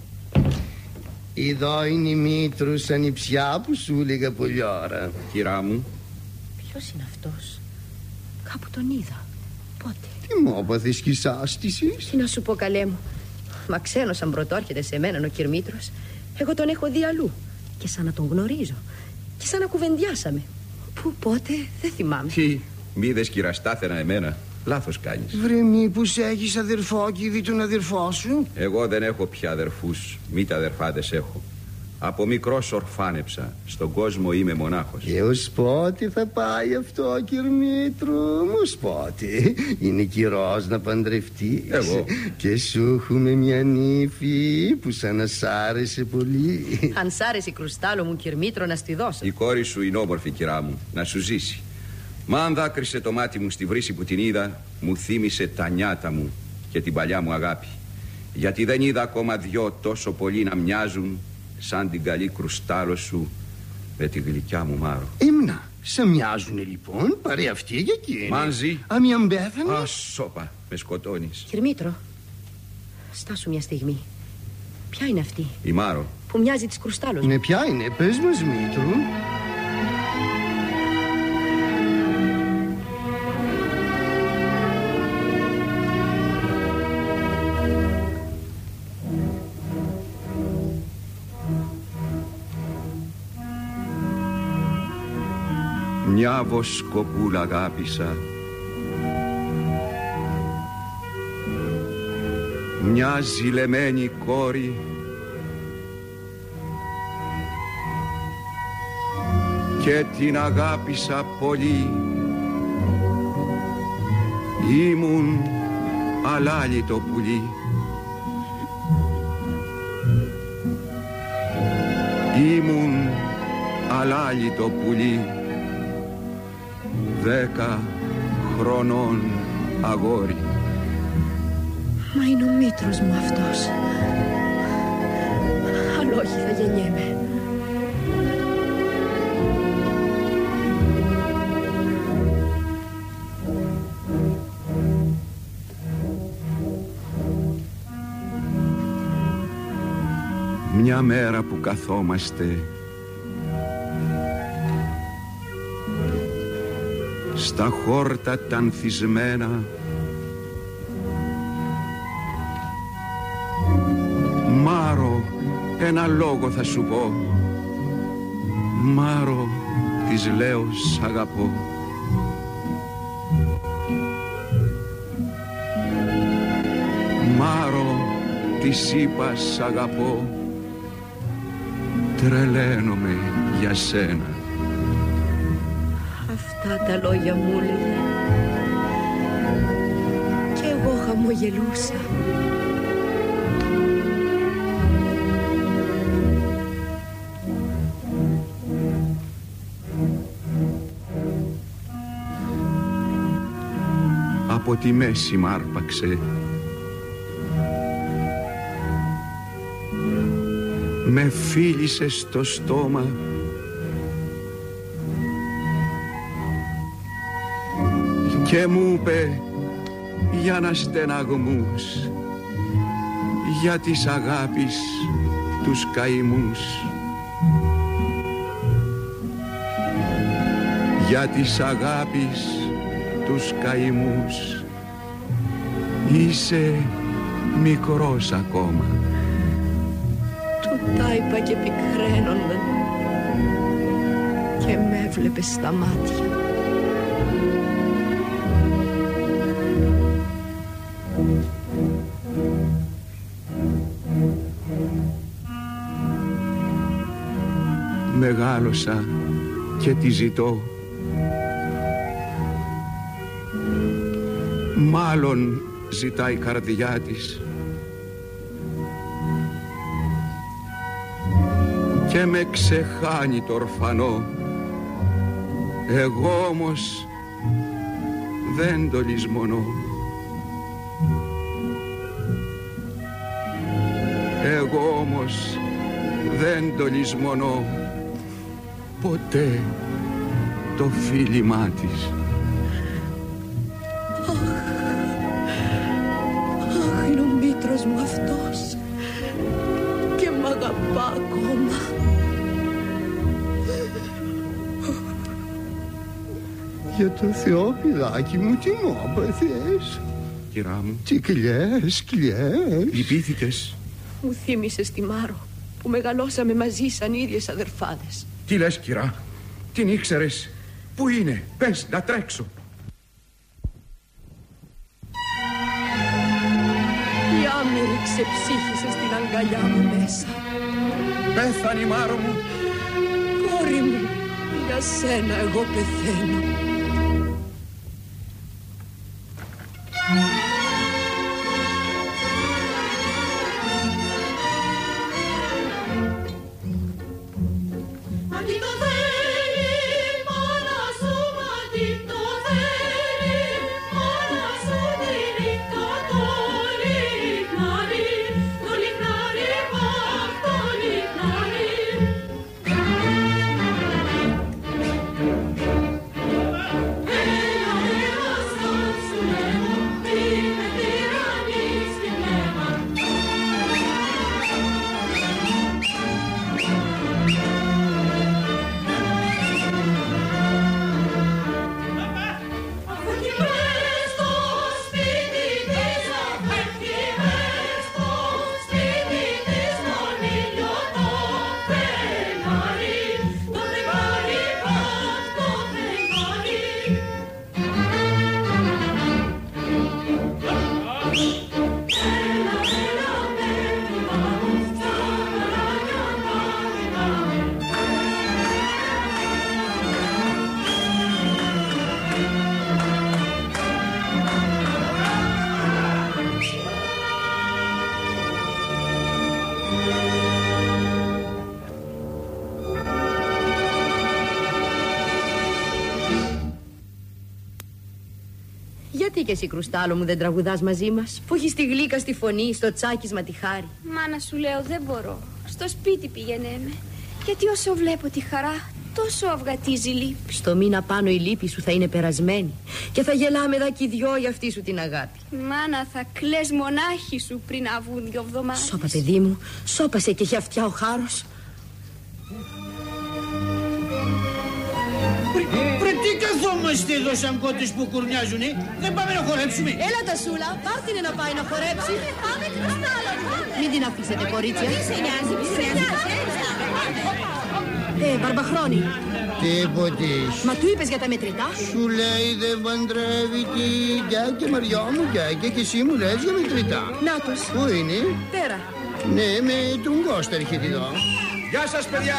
Εδώ είναι η Μήτρος ανιψιά που σου έλεγα πολλή ώρα. Κυρά μου. Ποιος είναι αυτός? Κάπου τον είδα. Πότε? Τι μου έπαθες κι σάστησες? Τι να σου πω, καλέ μου. Μα ξένος αν πρωτόρχεται σε μένα ο Κυρμήτρος. Εγώ τον έχω δει αλλού. Και σαν να τον γνωρίζω. Και σαν να κουβεντιάσαμε. Πού, πότε, δεν θυμάμαι. Τι, μη είδες Κυραστάθενα εμένα? Λάθος κάνεις. Βρε, μήπως έχεις αδερφό και είδη τον αδερφό σου? Εγώ δεν έχω πια αδερφούς. Μη τα αδερφάδες έχω. Από μικρός ορφάνεψα. Στον κόσμο είμαι μονάχος. Και ως πότε θα πάει αυτό, Κυρμήτρο? Ως πότε? Είναι καιρός να παντρευτείς. Εγώ. Και σου έχουμε μια νύφη που σαν να σ' άρεσε πολύ. Αν σ' άρεσε, Κρουστάλο μου, Κυρμήτρο, να στη δώσω. Η κόρη σου είναι όμορφη, κυρά μου. Να σου ζήσει. Μα αν δάκρυσε το μάτι μου στη βρύση που την είδα, μου θύμισε τα νιάτα μου και την παλιά μου αγάπη. Γιατί δεν είδα ακόμα δυο τόσο πολύ να μοιάζουν σαν την καλή Κρουστάλο σου με τη γλυκιά μου Μάρο. Ήμνα, σε μοιάζουνε λοιπόν, παρέ αυτή για εκείνη. Μάνζι. Αμιαν πέθανε. Α, σώπα, με σκοτώνεις. Κυρμήτρο, στάσου μια στιγμή. Ποια είναι αυτή? Η Μάρο. Που μοιάζει της Κρουστάλος. Ναι, ποια είναι, πες μας, Μήτρο. Μια βοσκοπούλα αγάπησα, μια ζηλεμένη κόρη, και την αγάπησα πολύ. Ήμουν αλάλητο πουλί. Ήμουν αλάλητο πουλί, 10 χρονών αγόρι. Μα είναι ο Μήτρος μου αυτός. Αλλά όχι, θα γεννιέμαι. Μια μέρα που καθόμαστε στα χόρτα τα ανθισμένα, Μάρο, ένα λόγο θα σου πω. Μάρο, της λέω σ' αγαπώ. Μάρο, της είπα σ' αγαπώ. Τρελαίνομαι για σένα. Αυτά τα λόγια μου έλεγε και εγώ χαμογελούσα. Από τη μέση μ' άρπαξε. Με φίλησε στο στόμα και μου είπε για να στεναγμούς, για της αγάπης τους καημούς, για της αγάπης τους καημούς. Είσαι μικρός ακόμα. Του τα είπα και πικραίνονταν και με έβλεπε στα μάτια. Μεγάλωσα και τη ζητώ. Μάλλον ζητάει η καρδιά της και με ξεχάνει το ορφανό Εγώ όμως δεν το λησμονώ. Εγώ όμως δεν το λησμονώ ποτέ το φίλημά της. Αχ, είναι ο Μήτρος μου αυτός και μ' αγαπά ακόμα. Για το Θεό, παιδάκι μου, τι μου έπαθες? Κυρά μου. Τι κλαις? Λυπήθηκες? Μου θύμισες τη Μάρο που μεγαλώσαμε μαζί σαν ίδιες αδερφάδες. Τι λες, κυρά? Την ήξερες? Πού είναι? Πες να τρέξω. Η άμυρη ξεψύχησε στην αγκαλιά μου μέσα. Πέθανε η Μάρο μου. Κόρη μου, για σένα εγώ πεθαίνω. Γιατί και εσύ, Κρουστάλο μου, δεν τραγουδάς μαζί μας, που έχεις τη γλύκα στη φωνή, στο τσάκισμα τη χάρη? Μάνα, σου λέω, δεν μπορώ. Στο σπίτι πηγαίναμε. Γιατί όσο βλέπω τη χαρά, τόσο αυγατίζει η λύπη. Στο μήνα πάνω η λύπη σου θα είναι περασμένη και θα γελάμε εδώ κι οι δυο για αυτή σου την αγάπη. Μάνα, θα κλαις μονάχη σου πριν να βγουν 2 εβδομάδες. Σώπα, παιδί μου, σώπασε και έχει αυτιά ο χάρος. Βρε, τι καθόμαστε εδώ σαν κότες που κουρνιάζουνε? Δεν πάμε να χορέψουμε? Έλα τα Σούλα, πάρτινε να πάει να χορέψει. Πάμε, Κρουστάλο μου. Μην την αφήσετε, κορίτσια. Τι σε νοιάζει, τι σε νοιάζει? Βαρμπαχρόνη. Τίποτης. Μα του είπες για τα μετρητά? Σου λέει δεν παντρεύει τη Γιάκη, Μαριά μου, Γιάκη, και εσύ μου λες για μετρητά. Νάτος. Πού είναι? Πέρα. Ναι, με τον Κώστα έρχεται εδώ. Γεια σας, παιδιά.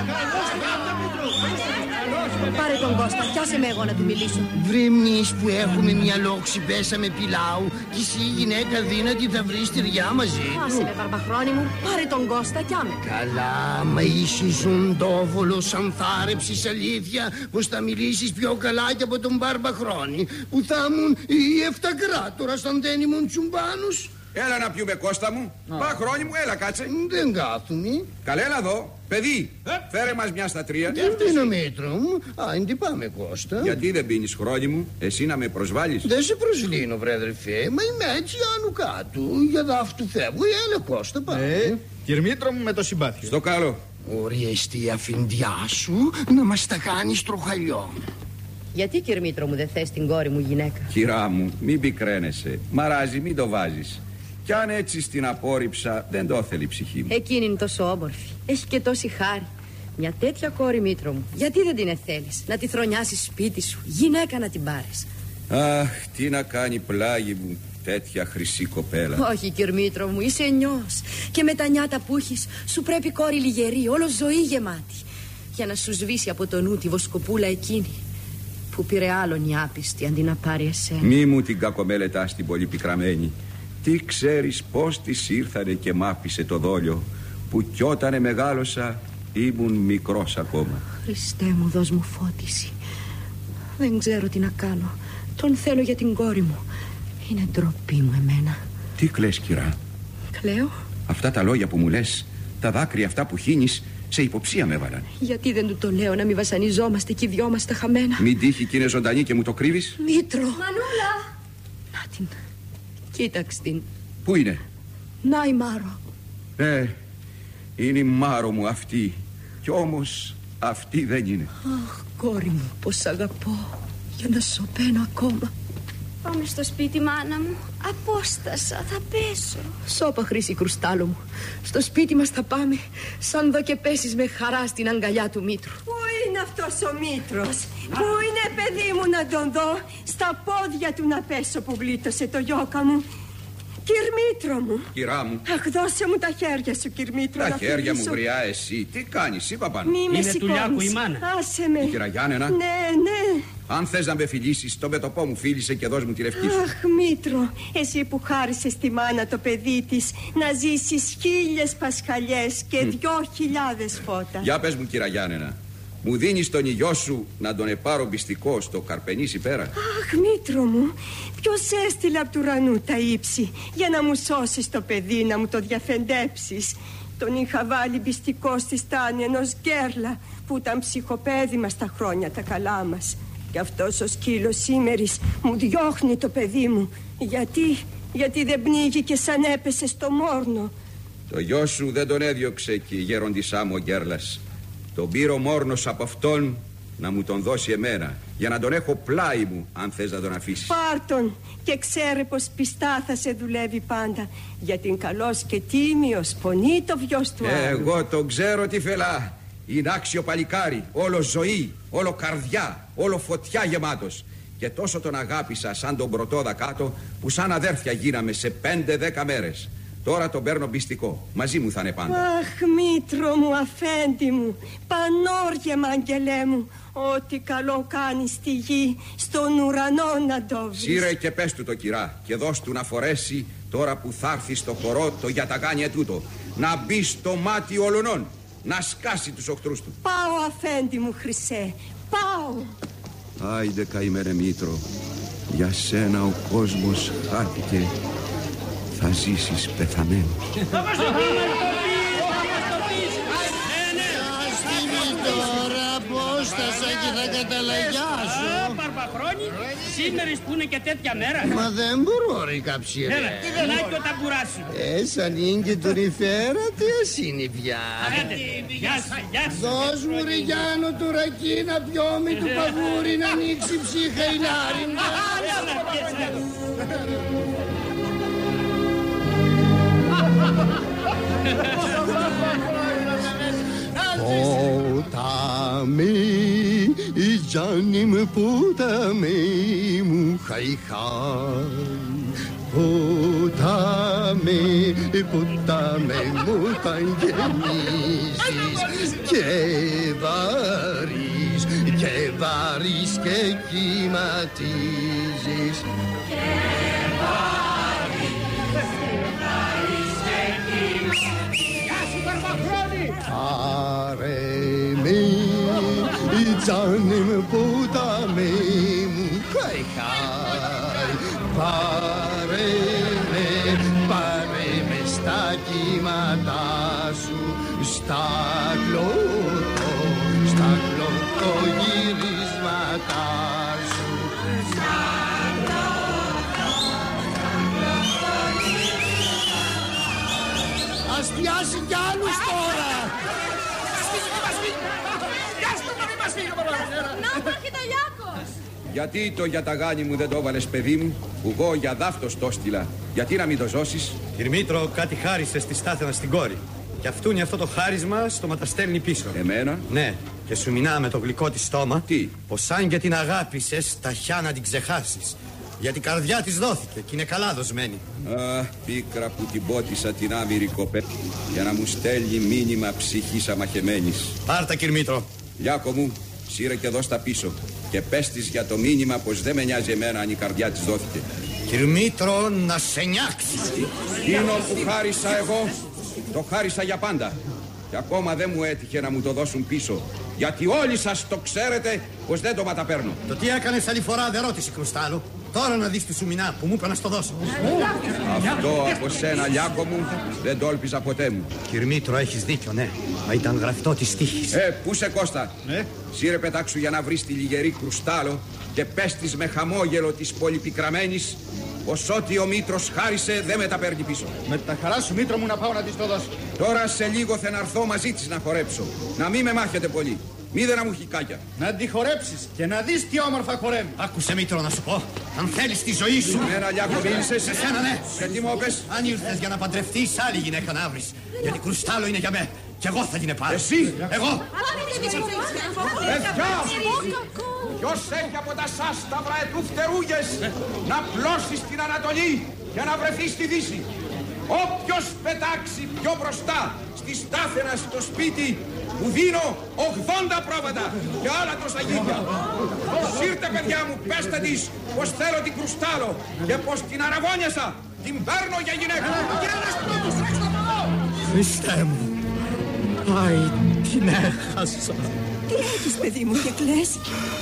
Πάρε τον Κώστα, πιάσε με εγώ να του μιλήσω. Βρε, εμείς που έχουμε μια λόξη πέσαμε πιλάου κι εσύ γυναίκα δύνατη θα βρεις τυριά μαζί του. Άσε με, Βαρμπαχρόνη μου, πάρε τον Κώστα κι άμε. Καλά, μα είσαι ζουντόβολος αν θάρεψεις αλήθεια πως θα μιλήσεις πιο καλά κι από τον Βαρμπαχρόνη που θα ήμουν οι 7 κράτορας αν δεν ήμουν τσουμπάνους. Έλα να πιούμε, Κώστα μου. Χρόνι μου, έλα κάτσε. Δεν κάθουνε. Καλέ, έλα εδώ. Παιδί, φέρε μας μια στα 3. Τι αυτή είναι ο Μήτρο μου? Τι πάμε, Κώστα? Γιατί δεν πίνεις, Χρόνι μου? Εσύ να με προσβάλλεις? Δεν σε προσλύνω, βρε αδερφέ. Μα είμαι έτσι άνω κάτω. Για δάφτου φεύγω. Έλα, Κώστα, πάμε. Κύριε Μήτρο μου, με το συμπάθειο. Στο καλό. Οριεστή η αφεντιά σου να μας τα κάνεις τροχαλιό. Γιατί, κύριε Μήτρο μου, δεν θες την κόρη μου γυναίκα? Κυρά μου, μην πικραίνεσαι. Μαράζει, μην το βάζεις. Κι αν έτσι στην απόρριψα, δεν το θέλει η ψυχή μου. Εκείνη είναι τόσο όμορφη. Έχει και τόση χάρη. Μια τέτοια κόρη, Μήτρο μου, γιατί δεν την εθέλεις? Να τη θρονιάσεις σπίτι σου, γυναίκα να την πάρεις. Αχ, τι να κάνει πλάγι μου τέτοια χρυσή κοπέλα. Όχι, κύριε Μήτρο μου, είσαι νιός. Και με τα νιάτα που έχεις, σου πρέπει κόρη λιγερή, όλο ζωή γεμάτη. Για να σου σβήσει από το νου τη βοσκοπούλα εκείνη που πήρε άλλον η άπιστη αντί να πάρει εσένα. Μη μου την κακομέλετάς την πολύ πικραμένη. Τι ξέρεις πως της ήρθανε και μ' άφησε το δόλιο που κι ότανε μεγάλωσα ήμουν μικρός ακόμα. Χριστέ μου, δώσ' μου φώτιση. Δεν ξέρω τι να κάνω. Τον θέλω για την κόρη μου. Είναι ντροπή μου εμένα. Τι κλαις, κυρά? Κλαίω. Αυτά τα λόγια που μου λες, τα δάκρυα αυτά που χύνεις, σε υποψία με έβαλαν. Γιατί δεν του το λέω να μην βασανιζόμαστε κι οι δυο μας τα χαμένα? Μην τύχει κι είναι ζωντανή και μου το κρύβεις. Μήτρο. Μανούλα! Να την. Κοίταξ την. Πού είναι? Να η Μάρο. Είναι η Μάρο μου αυτή. Κι όμως αυτή δεν είναι. Αχ, κόρη μου, πως αγαπώ. Για να σωπαίνω ακόμα. Πάμε στο σπίτι, μάνα μου. Απόστασα, θα πέσω. Σώπα, Χρύση κρουστάλο μου. Στο σπίτι μας θα πάμε. Σαν δω και πέσεις με χαρά στην αγκαλιά του Μήτρου. Πού είναι αυτός ο Μήτρος? Πού είναι, παιδί μου, να τον δω? Στα πόδια του να πέσω που γλίτωσε το γιώκα μου. Κυρμήτρο μου. Κυρά μου. Αχ, δώσε μου τα χέρια σου, Κυρμήτρο. Τα χέρια μου, γριά, εσύ. Τι κάνεις, είπα πάνω? Μη με σηκώνεις. η μάνα. Άσε με. Η κυρα Γιάννενα. Ναι. Αν θες να με φιλήσεις, το μετωπό μου φίλησε και δώσ' μου τη λευκή σου. Αχ, Μήτρο, εσύ που χάρισες τη μάνα το παιδί της να ζήσεις 1000 πασχαλιές και 2000 φώτα. Για πες μου, κυρα Γιάννενα, μου δίνεις τον ηγιό σου να τον επάρω πιστικό στο Καρπενήσι πέρα? Αχ, Μήτρο μου, ποιος έστειλε απ' του ουρανού τα ύψη για να μου σώσεις το παιδί, να μου το διαφεντέψεις? Τον είχα βάλει πιστικό στη στάνη ενός γκέρλα που ήταν ψυχοπαίδημα στα χρόνια τα καλά μας. Και αυτός ο σκύλος σήμερης μου διώχνει το παιδί μου. Γιατί δεν πνίγηκε σαν έπεσε στο Μόρνο. Το γιο σου δεν τον έδιωξε και η γέροντισά μου ο Γκέρλας. Τον πήρε ο Μόρνος από αυτόν να μου τον δώσει εμένα, για να τον έχω πλάι μου, αν θες να τον αφήσεις. Πάρ' τον και ξέρε πως πιστά θα σε δουλεύει πάντα. Γιατί είναι καλός και τίμιος, πονεί το βιος του άλλου. Εγώ τον ξέρω τι φελά. Είναι άξιο παλικάρι, όλο ζωή, όλο καρδιά, όλο φωτιά γεμάτος. Και τόσο τον αγάπησα σαν τον πρωτόδα κάτω, που σαν αδέρφια γίναμε σε 5-10 μέρες. Τώρα τον παίρνω πιστικό, μαζί μου θα είναι πάντα. Αχ, Μήτρο μου, αφέντη μου, πανόργεμα αγγελέ μου, ό,τι καλό κάνει στη γη, στον ουρανό να το βρεις. Σύρε και πες του το, κυρά, και δώσ' του να φορέσει τώρα που θα έρθει στο χορό το γιαταγάνι ετούτο, να μπει στο μάτι όλων, να σκάσει τους οχτρούς του. Πάω, αφέντη μου, Χρυσέ, πάω. Άιντε καημένε Μήτρο, για σένα ο κόσμος χάθηκε. Θα ζήσεις πεθαμένος. Τώρα απόστασα και θα καταλαγιάσω. Παρπαχρόνι, σήμερες που είναι και τέτοια μέρα. Μα δεν μπορώ, ρε καψί, ρε. Τι δεν έχει ο ταμπουράς σου. Σαν είναι και του ρηφέρα, τι ασύνει πια. Γεια σου. Δώσ' μου, ρε Γιάννο, του ρακί να πιω με του παγούρι να ανοίξει ψύχα η λάριντα. Ποτάμι, Γιάννη μου, ποτάμι μου, χαϊ χαϊ. Ποτάμι, ποτάμι μου, θα γεμίσεις και βαρύς και κυματίζεις. Πάρε με, Τζάνι μου, ποτάμι μου, χαϊ χαϊ. Πάρε με στα κύματα σου, στα κλωτογυρίσματα σου. Ας πιάσει κι άλλους τώρα. Να υπάρχει το Λιάκος. Γιατί το γιαταγάνι μου δεν το έβαλες, παιδί μου, που εγώ για δάφτος το στείλα? Γιατί να μην το ζώσεις? Κυρμήτρο, κάτι χάρισες στη Στάθενα στην κόρη. Και αυτούνι αυτό το χάρισμα στο ματαστέλνει πίσω. Εμένα? Ναι, και σου μηνά με το γλυκό της στόμα. Τι? Πως αν και την αγάπησες, ταχιά να την ξεχάσεις. Γιατί η καρδιά της δόθηκε και είναι καλά δοσμένη. Α, πίκρα που την πότισα την άμυρη κοπέλα για να μου στέλνει μήνυμα ψυχής αμαχεμένης. Πάρτα, Κυρμήτρο. Λιάκο μου, σύρε και δώσ' τα πίσω. Και πες της για το μήνυμα πως δεν με νοιάζει εμένα αν η καρδιά της δόθηκε. Κυρμήτρο, να σε νιάξεις. Εκείνο που χάρισα εγώ, το χάρισα για πάντα. Και ακόμα δεν μου έτυχε να μου το δώσουν πίσω. Γιατί όλοι σας το ξέρετε πως δεν το ματαπέρνω. Το τι έκανες άλλη φορά δεν ρώτησε, Κρουστάλο. Τώρα να δεις τη σουμινά που μου είπε να στο δώσω. Αυτό από σένα, Λιάκο μου, δεν το έλπιζα ποτέ μου. Κυρμήτρο, έχεις δίκιο, ναι. Μα ήταν γραφτό της τύχης. Πού σε, Κώστα. Σύρε πετάξου για να βρεις τη λιγερή Κρουστάλο και πες της με χαμόγελο της πολυπικραμένης πως ό,τι ο Μήτρος χάρισε δεν με τα παίρνει πίσω. Με τα χαρά σου, Μήτρο μου, να πάω να της το δώσω. Τώρα σε λίγο θα έρθω μαζί της να χορέψω. Να μην με μάχετε πολύ. Μη δεν μου χικάκια. Να τη χορέψεις και να δεις τι όμορφα χορεύει. Άκουσε, Μήτρο, να σου πω. Αν θέλεις τη ζωή σου. Εμένα, Λιάκο, μίλησες. Σε σένα, ναι. Και τι μου είπες? Αν ήρθες για να παντρευτείς, άλλη γυναίκα να βρεις. Γιατί Κρουστάλο είναι για μέ. Κι εγώ θα την πάρω. Εσύ? Εγώ. Παιδιά! Ποιος έχει από τα σάσταυρα ετού φτερούγες να πλώσει στην Ανατολή και να βρεθεί στη Δύση? Όποιος πετάξει πιο μπροστά στη Στάθαινα στο σπίτι που δίνω 80 πρόβατα και άλλα τροσαγίδια. Σύρτε, παιδιά μου, πέστε της πως θέλω την Κρουστάλο και πως την αραβώνιασα την παίρνω για γυναίκα. Χριστέ μου, άι, την έχασα. Τι έχεις, παιδί μου, και κλαις?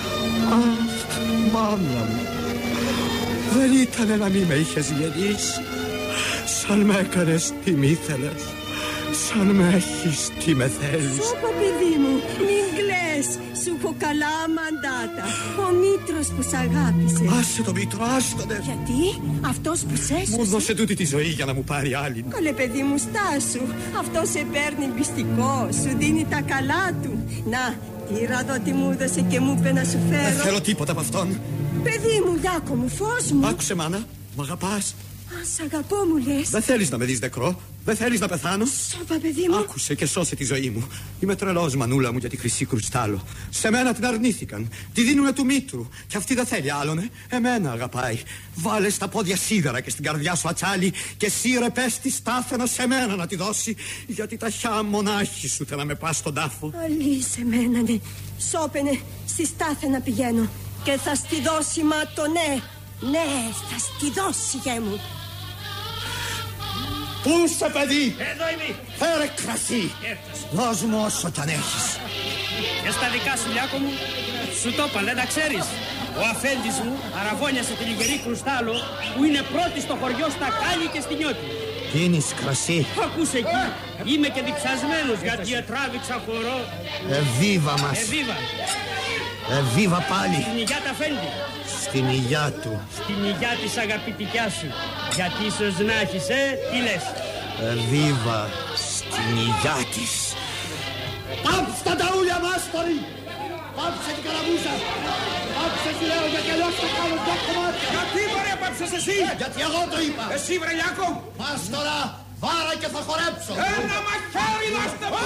Μάνα μου, δεν ήτανε να μη με είχες γεννήσει. Σαν με έκανες τι μ' ήθελες, σαν με έχεις τι με θέλεις. Σώπα, παιδί μου, μην κλαις. Σου έχω καλά μαντάτα. Ο Μήτρος που σ' αγάπησε. Άσε το Μήτρο, άστονε. Γιατί? Αυτός που σ' έσωσε. Μου δώσε τούτη τη ζωή για να μου πάρει άλλη. Καλέ, παιδί μου, στάσου. Αυτό σε παίρνει πιστικό, σου δίνει τα καλά του. Να, τη ραδότη μου έδωσε και μου είπε να σου φέρω. Δεν θέλω τίποτα από αυτόν. Παιδί μου, Λιάκο μου, φως μου. Άκουσε, μάνα, μ' αγαπάς. Σ' αγαπώ, μου λες. Δεν θέλεις να με δεις νεκρό, δεν θέλεις να πεθάνω. Σώπα, παιδί μου. Άκουσε και σώσε τη ζωή μου. Είμαι τρελός, μανούλα μου, για τη χρυσή Κρουστάλο. Σε μένα την αρνήθηκαν. Τη δίνουνε του Μήτρου. Κι αυτή δεν θέλει άλλον, εμένα αγαπάει. Βάλε στα πόδια σίδερα και στην καρδιά σου ατσάλι και σύρε πες τη Στάθαινα σε μένα να τη δώσει. Γιατί τα χιά μονάχη σου να με πας στον τάφο. Αλή σε μένα, ναι. Σώπαινε, στη Στάθαινα πηγαίνω και θα στη δώσει, μα το ναι. Ναι, θα στη δώσει, γέ μου. Πού είσαι, παιδί? Εδώ είμαι. Φέρε κρασί. Δώσ' μου όσο κι αν έχεις. Και στα δικά σου, Λιάκο μου, σου το είπα, δεν τα ξέρεις. Ο αφέντης μου αραβώνιασε τη λιγερή Κρουστάλο που είναι πρώτη στο χωριό, στα Κάλλη και στη Νιώτη. Πίνεις κρασί? Ακούσε εκεί. Είμαι και διψασμένος γιατί τράβηξα χορό. Εβίβα μας. Εβίβα. Εβίβα πάλι. Στην υγειά τα αφέντη. Στην υγειά του. Στην υγειά της αγαπητικιά σου. Γιατί ίσως να έχεις, τι λες? Εβίβα στην υγειά της. Πάψε τα ταούλια μας, Τωρί! Πάψε την καραβούσα! Πάψε, σου λέω, γιατί αλλιώς θα κάνω δυο κομμάτια! Γιατί, μωρέ, πάψες εσύ? Γιατί εγώ το είπα! Εσύ, βρε Λιάκο! Πας τώρα, βάρα και θα χορέψω! Ένα μαχαίρι, δώστε μου!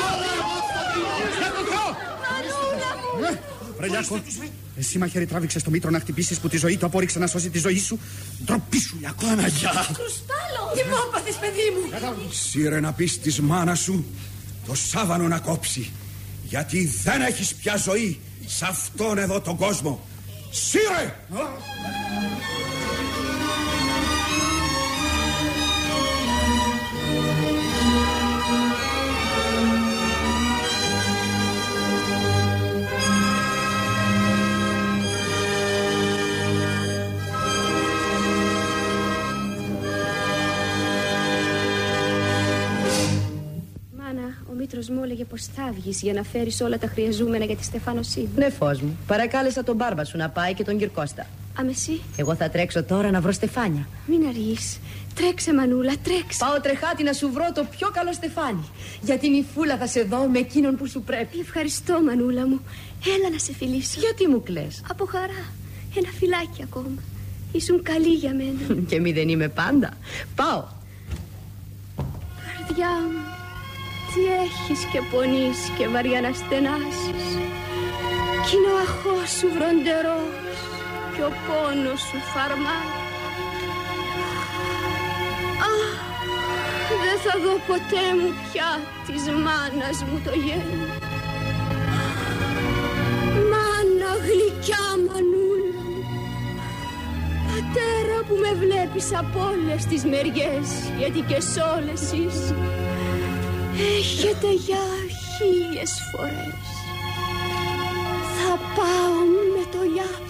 Βρε Λιάκο, εσύ μαχαίρι τράβηξες το Μήτρο να χτυπήσεις που τη ζωή του απόρριξε να σώσει τη ζωή σου. Ντροπή σου, Λιάκο! Παναγιά! Κρουστάλο! Τι μου έπαθες, παιδί μου? Σύρε να πεις της μάνας σου το σάβανο να κόψει. Γιατί δεν έχεις πια ζωή σε αυτόν εδώ τον κόσμο. Σύρε! Ο Μήτρος μου έλεγε πως θα βγεις για να φέρεις όλα τα χρειαζόμενα για τη στεφάνωσή μου. Ναι, φως μου. Παρακάλεσα τον μπάρμπα σου να πάει και τον Κυρκώστα. Αμεσί. Εγώ θα τρέξω τώρα να βρω στεφάνια. Μην αργείς. Τρέξε, Μανούλα, τρέξε. Πάω τρεχάτη να σου βρω το πιο καλό στεφάνι. Γιατί η φούλα θα σε δω με εκείνον που σου πρέπει. Ευχαριστώ, Μανούλα μου. Έλα να σε φιλήσω. Γιατί μου κλαις? Από χαρά. Ένα φυλάκι ακόμα. Ήσουν καλή για μένα. Και μη δεν είμαι πάντα. Πάω. Καρδιά μου, τι έχεις και πονείς και βαριά να στενάσεις. Κι είναι ο αχός σου βροντερός και ο πόνος σου φαρμά. Αχ, δεν θα δω ποτέ μου πια της μάνας μου το γέννη. Μάνα γλυκιά, μανούλα μου, πατέρα που με βλέπεις από όλες τις μεριές, γιατί και σ' όλες έχετε για 1000 φορές. Πάω με το Ιάκο.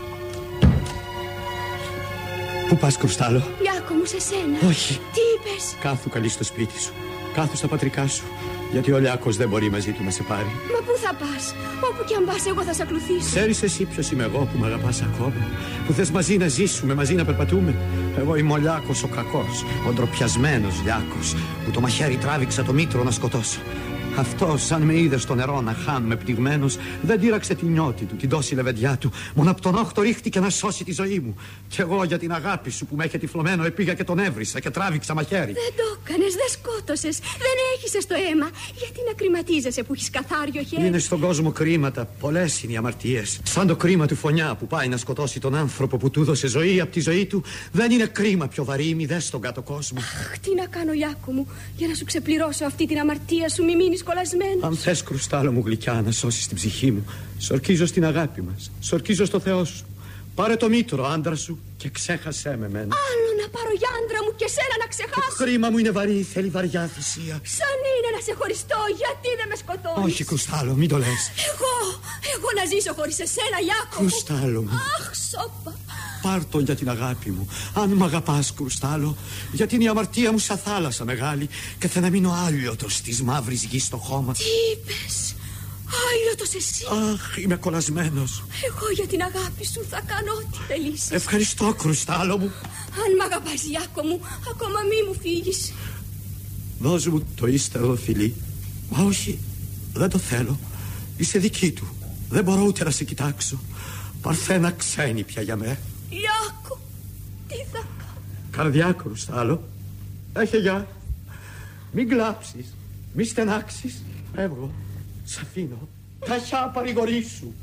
Πού πας, Κρουστάλο? Ιάκο μου, σε σένα. Όχι. Τι είπες? Κάθου καλή στο σπίτι σου. Κάθου στα πατρικά σου. Γιατί ο Λιάκος δεν μπορεί μαζί του να σε πάρει. Μα πού θα πας? Όπου κι αν πας, εγώ θα σε ακολουθήσω. Ξέρεις εσύ ποιος είμαι εγώ που με αγαπάς ακόμα? Που θες μαζί να ζήσουμε, μαζί να περπατούμε? Εγώ είμαι ο Λιάκος ο κακός, ο ντροπιασμένος Λιάκος, που το μαχαίρι τράβηξα το μήτρο να σκοτώσω. Αυτός, σαν με είδε στο νερό να χάνουμε πνιγμένος, δεν τύραξε τη νιώτη του, την τόση λεβεντιά του. Μόνο από τον όχτο ρίχτηκε να σώσει τη ζωή μου. Κι εγώ για την αγάπη σου που με είχε τυφλωμένο, επήγα και τον έβρισα και τράβηξα μαχαίρι. Δεν το έκανες, δεν σκότωσες, δεν έχυσες το αίμα. Γιατί να κριματίζεσαι που έχεις καθάριο χέρι? Είναι στον κόσμο κρίματα, πολλές είναι οι αμαρτίες. Σαν το κρίμα του Φωνιά που πάει να σκοτώσει τον άνθρωπο που του έδωσε ζωή από τη ζωή του. Δεν είναι κρίμα πιο βαρύ, μη δες στον κάτω κόσμο. Αχ, τι να κάνω, Ιάκο μου, για να σου ξεπληρώσω αυτή την αμαρτία σου, μη μείνεις κολλασμένος. Αν θες, Κρουστάλο μου γλυκιά, να σώσεις την ψυχή μου, σορκίζω στην αγάπη μας, σορκίζω στο Θεό σου. Πάρε το μήτρο, άντρα σου, και ξέχασέ με μένα. Άλλο να πάρω για άντρα μου και σένα να ξεχάσω. Το χρήμα μου είναι βαρύ, θέλει βαριά θυσία. Σαν είναι να σε χωριστώ, γιατί δεν με σκοτώνεις? Όχι, Κρουστάλο, μην το λες. Εγώ να ζήσω χωρίς εσένα, Ιάκο. Κρουστάλο μου. Αχ, σώπα. Πάρ' τον για την αγάπη μου. Αν μ' αγαπάς, Κρουστάλο, γιατί είναι η αμαρτία μου σαν θάλασσα μεγάλη και θα να μείνω άλιωτος της μαύρης γης στο χώμα. Τι είπες? Άλιωτος εσύ? Αχ, είμαι κολλασμένος. Εγώ για την αγάπη σου θα κάνω ό,τι θελήσεις. Ευχαριστώ, Κρουστάλο μου. Αν μ' αγαπάς, Ιάκο μου, ακόμα μη μου φύγεις. Δώσ' μου το ύστερο φιλί. Μα όχι, δεν το θέλω. Είσαι δική του. Δεν μπορώ ούτε να σε κοιτάξω. Παρθένα ξένη πια για μέ. Ιάκο, τι θα κάνω? Καρδιά, Κρουστάλο. Έχε γεια. Μην κλάψεις, μην στενάξεις. Φεύγω, σ' αφήνω. Ταχιά παρηγορήσου.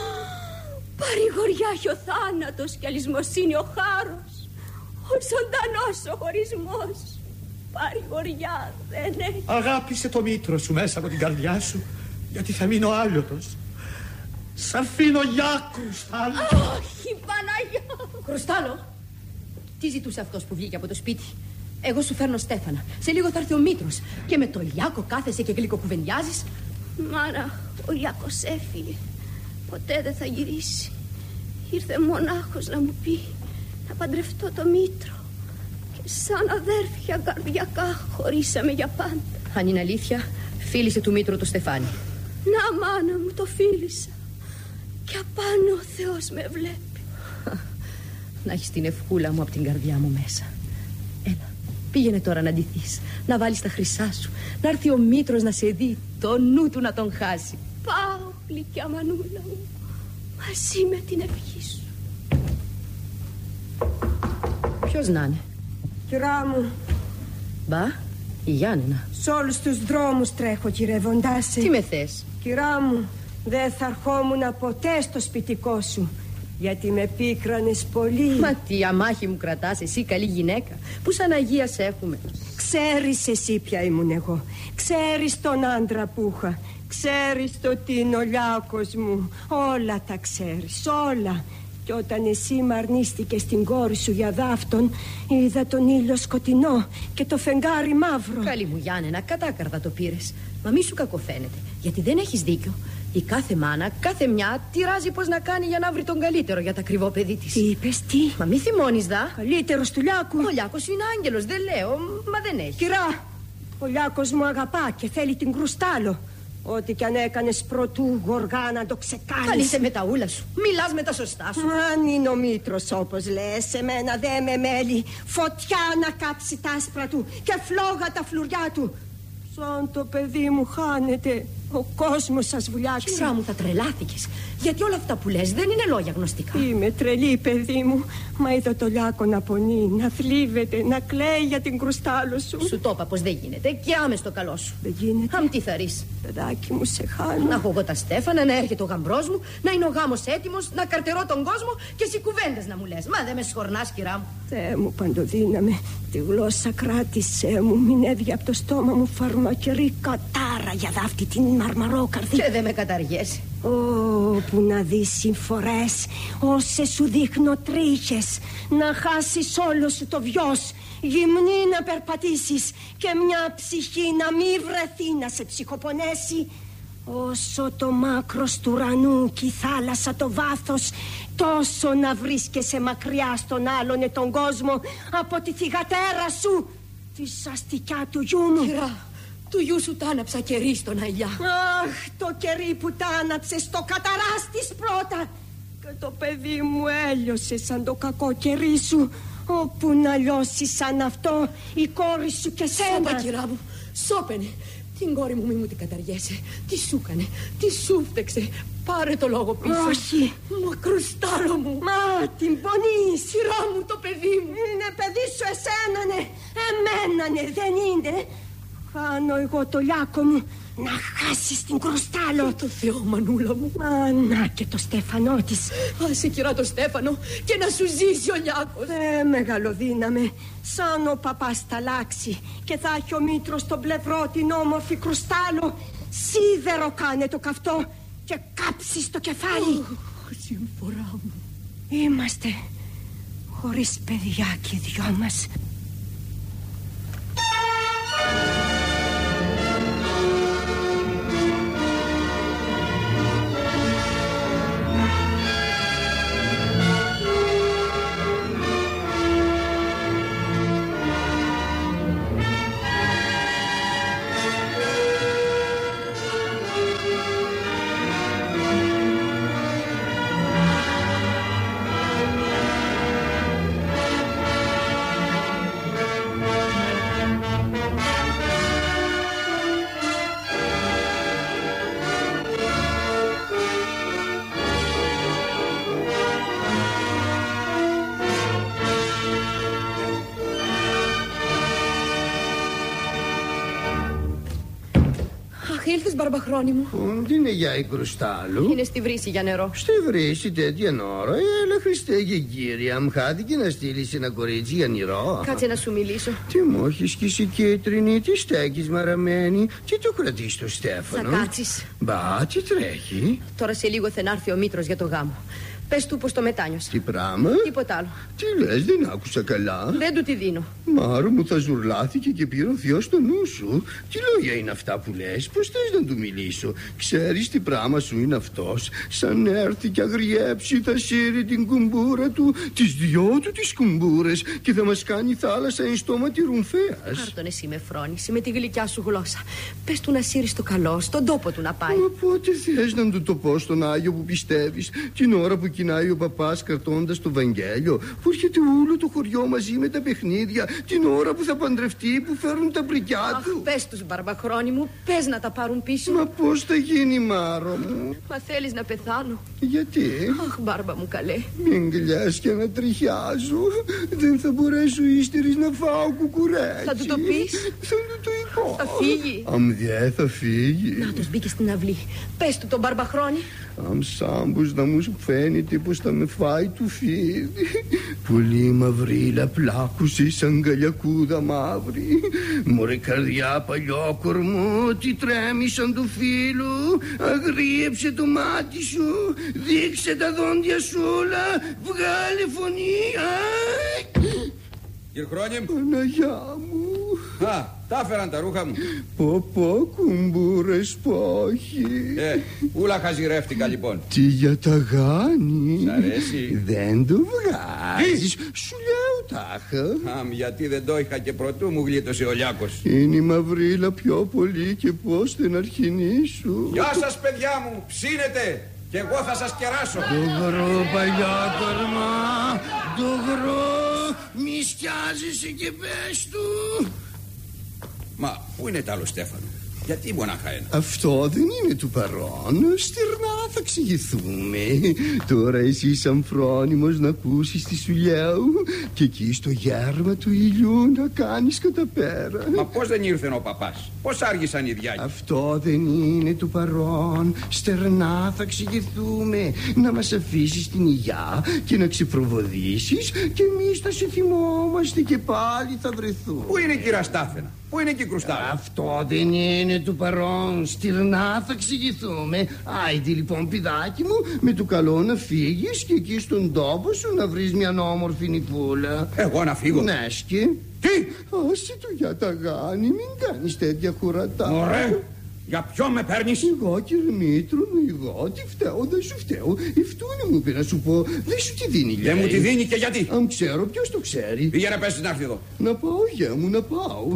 Παρηγοριά έχει ο θάνατος και αλυσμοσύνη ο χάρος. Ο ζωντανός ο χωρισμός. Παρηγοριά δεν έχει. Αγάπησε το μήτρο σου μέσα από την καρδιά σου, γιατί θα μείνω άλιωτος. Σ' αφήνω, γεια, Κρουστάλο. Όχι, Παναγιά. Κρουστάλο, τι ζητούσε αυτός που βγήκε από το σπίτι? Εγώ σου φέρνω Στέφανα. Σε λίγο θα έρθει ο Μήτρος. Και με το Λιάκο κάθεσαι και γλυκοκουβεντιάζεις. Μάνα, ο Λιάκος έφυγε. Ποτέ δεν θα γυρίσει. Ήρθε μονάχος να μου πει να παντρευτώ το Μήτρο. Και σαν αδέρφια καρδιακά χωρίσαμε για πάντα. Αν είναι αλήθεια, φίλησε του Μήτρου το Στεφάνι. Να, μάνα μου, το φίλησα. Και απάνω ο Θεός με βλέπει. Να έχεις την ευχούλα μου από την καρδιά μου μέσα. Έλα, πήγαινε τώρα να ντυθείς, να βάλεις τα χρυσά σου, να έρθει ο Μήτρος να σε δει, το νου του να τον χάσει. Πάω, γλυκιά μανούλα μου, μαζί με την ευχή σου. Ποιος να είναι? Κυρά μου. Μπα, η Γιάννενα. Σ' όλους τους δρόμους τρέχω, κυρεύοντάς σε. Τι με θες? Κυρά μου, δεν θα ερχόμουν ποτέ στο σπιτικό σου, γιατί με πίκρανες πολύ. Μα τι αμάχη μου κρατάς εσύ, καλή γυναίκα, που σαν Αγία σε έχουμε. Ξέρεις εσύ ποια ήμουν εγώ. Ξέρεις τον άντρα που είχα. Ξέρεις το τι είναι ο Λιάκος μου. Όλα τα ξέρεις, όλα. Και όταν εσύ μ' αρνίστηκες την κόρη σου για δάφτον, είδα τον ήλιο σκοτεινό και το φεγγάρι μαύρο. Καλή μου Γιάννενα, κατάκαρδα το πήρες. Μα μη σου κακοφαίνεται, γιατί δεν έχεις δίκιο. Η κάθε μάνα, κάθε μια τυράζει πως να κάνει για να βρει τον καλύτερο για τα ακριβό παιδί της. Τι είπες, τι? Μα μη θυμώνεις, δα. Καλύτερος του Λιάκου. Ο Λιάκος είναι άγγελος, δεν λέω, μα δεν έχει. Κυρά, ο Λιάκος μου αγαπά και θέλει την Κρουστάλο. Ό,τι κι αν έκανες πρωτού, γοργά να το ξεκάνεις. Καλείσαι με τα ούλα σου, μιλάς με τα σωστά σου. Αν είναι ο Μήτρος όπως λες, εμένα δε με μέλει. Φωτιά να κάψει τα άσπρα του και φλόγα τα φλουριά του. Σαν το παιδί μου χάνεται, ο κόσμος σας βουλιάξει. Κυρά μου, τα τρελάθηκες. Γιατί όλα αυτά που λες δεν είναι λόγια γνωστικά. Είμαι τρελή, παιδί μου. Μα είδα το Λιάκο να πονεί, να θλίβεται, να κλαίει για την Κρουστάλο σου. Σου το είπα πως δεν γίνεται και άμες το καλό σου. Δεν γίνεται. Αμ, τι θα ρεις. Παιδάκι μου, σε χάνω. Να έχω εγώ τα Στέφανα, να έρχεται ο γαμπρός μου, να είναι ο γάμος έτοιμος, να καρτερώ τον κόσμο και εσύ κουβέντες να μου λες. Μα δεν με σχορνάς, κυρά μου. Θεέ μου παντοδύναμε, τη γλώσσα κράτησέ μου. Μην έβγε από το στόμα μου φαρμακερή κατάρα για δάφτη την μαρμαρόκαρδη. Και δεν με καταργέσαι. Ω, που να δεις συμφορές, όσες σου δείχνω τρίχες, να χάσεις όλο σου το βιός, γυμνή να περπατήσεις και μια ψυχή να μη βρεθεί να σε ψυχοπονέσει. Όσο το μάκρος του ουρανού και η θάλασσα το βάθος, τόσο να βρίσκεσαι μακριά στον άλλον τον κόσμο από τη θυγατέρα σου, τη σαστικιά του γιού μου. Κυρά, του γιού σου τ' άναψα κερί στον Αγιά. Αχ, το κερί που τ' άναψε στο καταράστης πρώτα. Και το παιδί μου έλειωσε σαν το κακό κερί σου. Όπου να λιώσει σαν αυτό η κόρη σου και σένα. Σώπα, κυρά μου, σώπαινε. Την κόρη μου μη μου την καταργέσαι. Τι σου έκανε, τι σου φταίξε. Πάρε το λόγο πίσω. Όχι. Μα κρουστάλο μου. Μα την πονείς. Κυρά μου, το παιδί μου. Είναι παιδί σου εσένα, ναι. Εμένα, ναι, δεν είναι. Χάνω εγώ το λιάκο μου να χάσεις την κρουστάλο. Το Θεό, μανούλα μου. Μα να και το Στέφανό της. Άσε, κυρά, το Στέφανο και να σου ζήσει ο Λιάκος. Μεγαλοδύναμε. Σαν ο παπάς θα αλλάξει και θα έχει ο Μήτρος στον πλευρό την όμορφη κρουστάλο. Σίδερο κάνε το καυτό και κάψει στο κεφάλι. Συμφορά μου. Είμαστε χωρίς παιδιά και οι δυο μας. Ήλθες, μπαρμπαχρόνη μου. Τι είναι για η κρουστάλου? Είναι στη βρύση για νερό. Στη βρύση τέτοια ώρα? Έλα, Χριστέ και Κύριε, μου χάθηκε να στείλεις ένα κορίτσι για νερό. Κάτσε να σου μιλήσω. Τι μου έχεις και εσύ κίτρινη, τι στέκεις μαραμένη, τι το κρατείς το Στέφανο? Θα κάτσεις. Μπα, τι τρέχει? Τώρα σε λίγο θα έρθει ο Μήτρος για το γάμο. Πες του πως το μετάνιωσα. Τι πράγμα? Τίποτα άλλο. Τι λες, δεν άκουσα καλά? Δεν του τη δίνω. Μάρο μου, θα ζουρλάθηκε και πήρε ο Θεός στο νου σου. Τι λόγια είναι αυτά που λες? Πως θες να του μιλήσω? Ξέρεις τι πράγμα σου είναι αυτός? Σαν έρθει και αγριέψει θα σύρει την κουμπούρα του, τις δυο του τις κουμπούρες, και θα μας κάνει θάλασσα εν στόμα τη ρουμφέας. Πάρ' τον εσύ με φρόνηση, με τη γλυκιά σου γλώσσα. Πες του να σύρει το καλό, στον τόπο του να πάει. Μα πότε θες να του το πω στον Άγιο που πιστεύεις? Την ώρα που κοινάει ο παπάς κρατώντας το Βαγγέλιο, που έρχεται όλο το χωριό μαζί με τα παιχνίδια, την ώρα που θα παντρευτεί, που φέρνουν τα μπρικιά του. Πες τους, μπαρμπαχρόνη μου, πες να τα πάρουν πίσω. Μα πώς θα γίνει, Μάρο μου? Μα θέλεις να πεθάνω? Γιατί? Αχ, μπάρμπα μου καλέ. Μην κλαις και να τριχιάζω. Δεν θα μπορέσω ύστερης να φάω κουκουρέτσι. Θα του το πεις? Θα του το πω. Θα φύγει? Αμ, θα φύγει. Να τους μπήκε στην αυλή. Πες του τον μπαρμπαχρόνη. Αμ, σάμπους να μου φαίνεται πως θα με φάει του φίδι. Πολύ μαυρίλα πλάκουσε σαν καλιακούδα μαύρη. Μωρέ καρδιά παλιόκορμο, τι τρέμει σαν του φίλου. Αγρίεψε το μάτι σου, δείξε τα δόντια σου όλα, βγάλε φωνή. Κύριε Χρόνιμ. Παναγιά μου. Τα έφεραν τα ρούχα μου. Πω κουμπούρες πόχοι. Ούλα χαζιρεύτηκα λοιπόν. Τι για τα γάνη? Σ' αρέσει? Δεν το βγάζεις. Σου λέω τάχα. Γιατί δεν το είχα και πρωτού μου γλίτωσε ο Λιάκος. Είναι η μαυρίλα πιο πολύ και πώς την αρχινήσου. Γεια σας παιδιά μου, ψήνετε και εγώ θα σας κεράσω. Το γρό παλιάκορμα, το γρό, μη σκιάζεσαι και πες του. Μα πού είναι τ' άλλο Στέφανο? Γιατί μονάχα ένα? Αυτό δεν είναι του παρόν. Στερνά θα εξηγηθούμε. Τώρα εσύ σαν φρόνιμος να ακούσεις τι σου λέω, και εκεί στο γέρμα του ηλιού να κάνεις κατά πέρα. Μα πώς δεν ήρθε ο παπάς? Πώς άργησαν οι διάκοι? Αυτό δεν είναι του παρόν. Στερνά θα εξηγηθούμε. Να μας αφήσεις την υγειά και να ξεπροβοδήσεις, και εμείς θα σε θυμόμαστε και πάλι θα βρεθούμε. Πού είναι η κυρία Στάθενα? Πού είναι και η κρουστάλα? Αυτό δεν είναι του παρόν. Στυρνά θα εξηγηθούμε. Άιντε λοιπόν πηδάκι μου, με το καλό να φύγεις και εκεί στον τόπο σου να βρεις μια όμορφη νυπούλα. Εγώ να φύγω? Ναι, σκι. Τι? Άσε του για τα γάνη, μην κάνεις τέτοια χουρατά. Ωραία. Για ποιο με παίρνεις? Εγώ, κύριε Μήτρο, εγώ τι φταίω, δεν σου φταίω. Η Φτούνη μου είπε να σου πω, δεν σου τη δίνει, λέει. Δεν μου τη δίνει και γιατί? Αν ξέρω, ποιος το ξέρει. Πήγαινε πες να έρθει εδώ. Να πάω, γεια μου, να πάω.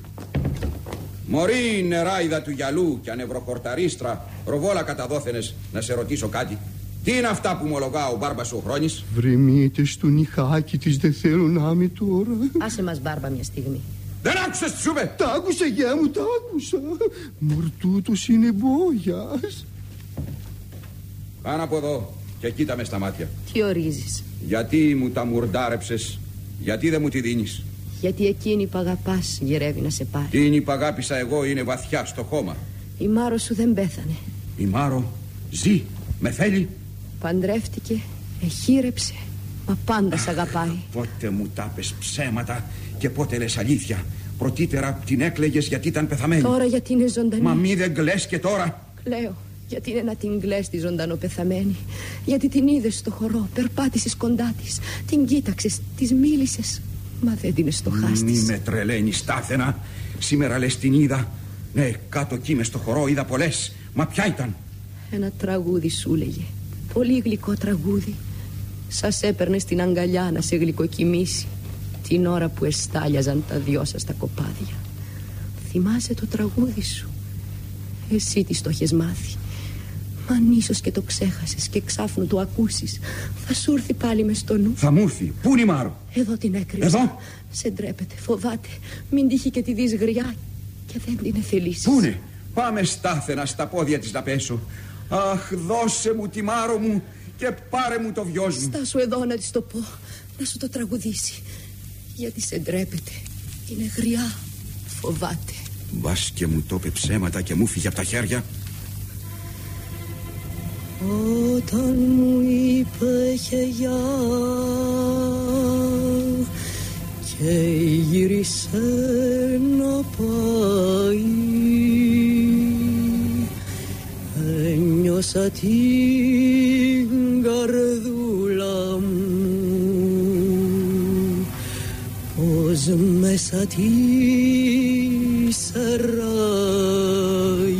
Μωρή νεράιδα του γυαλού και ανευροχορταρίστρα, προβόλα καταδόθενες, να σε ρωτήσω κάτι. Τι είναι αυτά που μολογά ο μπάρμπας σου ο Χρόνης? Βρεμείτε στο νυχάκι της, δεν θέλω να είμαι τώρα. Άσε μας, μπάρμπα, μια στιγμή. Δεν άκουσες τι σου είπε? Τ' άκουσα, γεια μου, τ' άκουσα. Μορτούτος είναι μπόγιας. Πάνω από εδώ και κοίτα με στα μάτια. Τι ορίζεις? Γιατί μου τα μουρντάρεψες? Γιατί δεν μου τη δίνεις? Γιατί εκείνη που αγαπάς γυρεύει να σε πάρει. Εκείνη που αγάπησα εγώ είναι βαθιά στο χώμα. Η Μάρο σου δεν πέθανε. Η Μάρο ζει, με θέλει. Παντρεύτηκε, εχείρεψε, μα πάντα σ' αγαπάει. Πότε μου τα πες ψέματα και πότε λες αλήθεια. Πρωτήτερα την έκλαιγες γιατί ήταν πεθαμένη. Τώρα γιατί είναι ζωντανή. Μα μη δεν κλαις και τώρα? Κλαίω γιατί είναι να την κλαις τη ζωντανό πεθαμένη. Γιατί την είδες στο χορό, περπάτησες κοντά της, την κοίταξες, της μίλησες, μα δεν την εστοχάστης. Μη με τρελαίνεις, Στάθενα. Σήμερα λες την είδα. Ναι, κάτω εκεί μες στο χορό είδα πολλές. Μα ποια ήταν? Ένα τραγούδι σου λέγε. Πολύ γλυκό τραγούδι. Σας έπαιρνε στην αγκαλιά να σε γλυκοκοιμήσει την ώρα που εστάλιαζαν τα δυο σας τα κοπάδια. Θυμάσαι το τραγούδι σου? Εσύ τι το έχεις μάθει. Μα αν ίσως και το ξέχασες και ξάφνου το ακούσεις, θα σου έρθει πάλι μες στο νου. Θα μου έρθει. Πού είναι η Μάρο? Εδώ την έκρυψα. Εδώ? Σε ντρέπεται, φοβάται. Μην τύχει και τη δεις γριά και δεν την εθελήσεις. Πού είναι? Πάμε, Στάθενα, στα πόδια της να πέσω. Αχ, δώσε μου τη Μάρο μου και πάρε μου το βιός μου. Στάσου εδώ να της το πω, να σου το τραγουδήσει. Γιατί σε ντρέπεται. Είναι γριά, φοβάται. Μπας και μου το είπε ψέματα και μου φύγε από τα χέρια. Όταν μου είπε χεγιά και γύρισε να πάει, ένιωσα την καρδούλα μου πως μέσα της ράγει.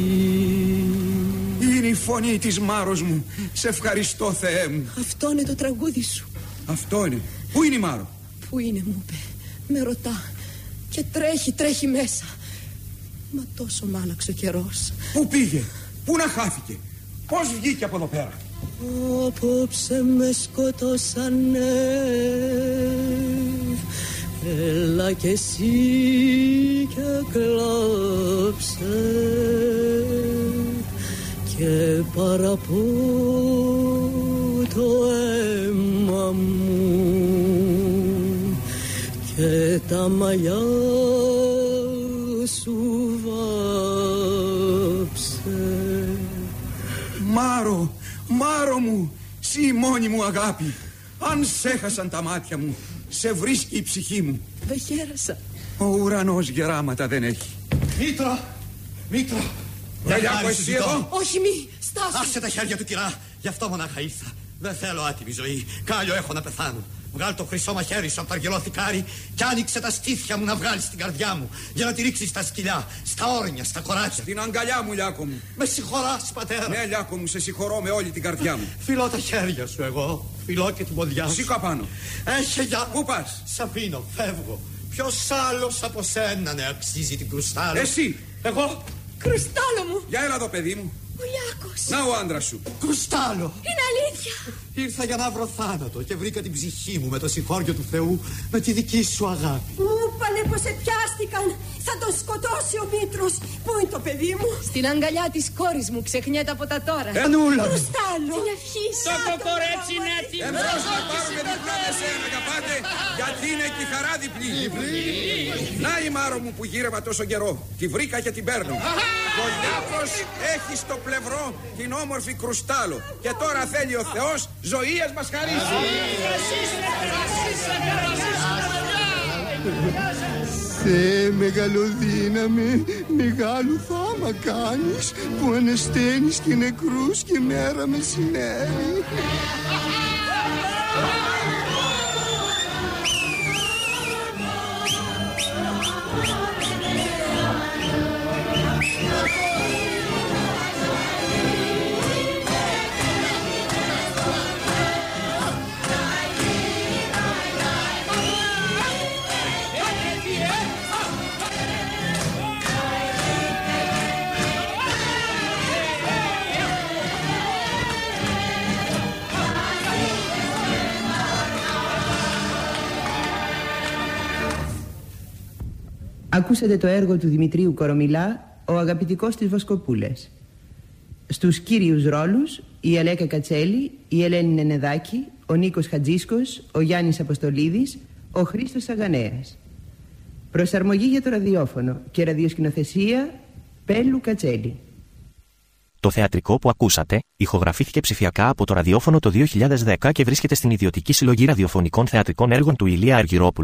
Είναι η φωνή της Μάρος μου. Σε ευχαριστώ, Θεέ μου. Αυτό είναι το τραγούδι σου. Αυτό είναι. Πού είναι η Μάρο? Πού είναι, μου είπε. Με ρωτά και τρέχει μέσα. Μα τόσο μ' άλλαξε ο καιρός. Πού πήγε? Πού να χάθηκε? Πώς βγήκε από εδώ πέρα? Απόψε με σκοτώσανε. Έλα κι εσύ και κλάψε και παραπώ το αίμα μου και τα μαλλιά σου βάψε. Μάρο, Μάρο μου, σύ η μόνη μου αγάπη. Αν σ' έχασαν τα μάτια μου, σε βρίσκει η ψυχή μου. Δεν χαίρεσα. Ο ουρανός γεράματα δεν έχει. Μήτρο. Γιαλιάκο, εσύ εδώ? Όχι, μη, στάσου. Άσε τα χέρια του, κυρά. Γι' αυτό μονάχα ήρθα. Δεν θέλω άτιμη ζωή. Κάλιο έχω να πεθάνω. Βγάλ' το χρυσό μαχαίρι σου από το αργυρό θικάρι και άνοιξε τα στήθια μου να βγάλεις την καρδιά μου για να τη ρίξεις στα σκυλιά, στα όρνια, στα κοράκια. Στην αγκαλιά μου, Λιάκο μου. Με συγχωράς, πατέρα? Ναι, Λιάκο μου, σε συγχωρώ με όλη την καρδιά μου. Φιλώ τα χέρια σου εγώ. Φιλώ και την ποδιά σου. Σήκω απάνω. Έχε για... Πού πας? Σ' αφήνω, φεύγω. Ποιος άλλος από σένα ναι αξίζει την Κρουστάλο? Εσύ. Εγώ. Κρουστάλο μου. Για έλα εδώ, παιδί μου. Ο Λιάκος. Να ο άντρας σου. Κρουστάλο. Είναι αλήθεια. Ήρθα για να βρω θάνατο και βρήκα την ψυχή μου με το συγχώριο του Θεού, με τη δική σου αγάπη. Μου είπανε πως σε πιάστηκαν. Θα τον σκοτώσει ο Μήτρος. Πού είναι το παιδί μου? Στην αγκαλιά της κόρης μου, ξεχνιέται από τα τώρα. Ενούλα. Κρουστάλο. Την ευχή σου. Το κορέτσι είναι έτοιμο. Εμπρός να πάρουμε διπλά με σένα, αγαπάτε, γιατί είναι και η χαρά διπλή. Να η Μάρο μου που γύρευα τόσο καιρό. Τη βρήκα και την παίρνω. Ο Λιάκος έχει στο πλευρό την όμορφη Κρουστάλο. Και τώρα θέλει ο Θεός ζωίας μας χαρίσει. Θεέ μεγαλοδύναμε, μεγάλου θάμα κάνεις που ανασταίνεις και νεκρούς και μέρα μεσημέρι. Ακούσατε το έργο του Δημητρίου Κορομιλά, ο αγαπητικός της Βοσκοπούλας. Στους κύριους ρόλους η Αλέκα Κατσέλη, η Ελένη Νενεδάκη, ο Νίκος Χατζίσκος, ο Γιάννης Αποστολίδης, ο Χρήστος Σαγανέας. Προσαρμογή για το ραδιόφωνο και ραδιοσκηνοθεσία Πέλου Κατσέλη. Το θεατρικό που ακούσατε ηχογραφήθηκε ψηφιακά από το ραδιόφωνο το 2010 και βρίσκεται στην ιδιωτική συλλογή ραδιοφωνικών θεατρικών έργων του Ηλία Αργυρόπουλου.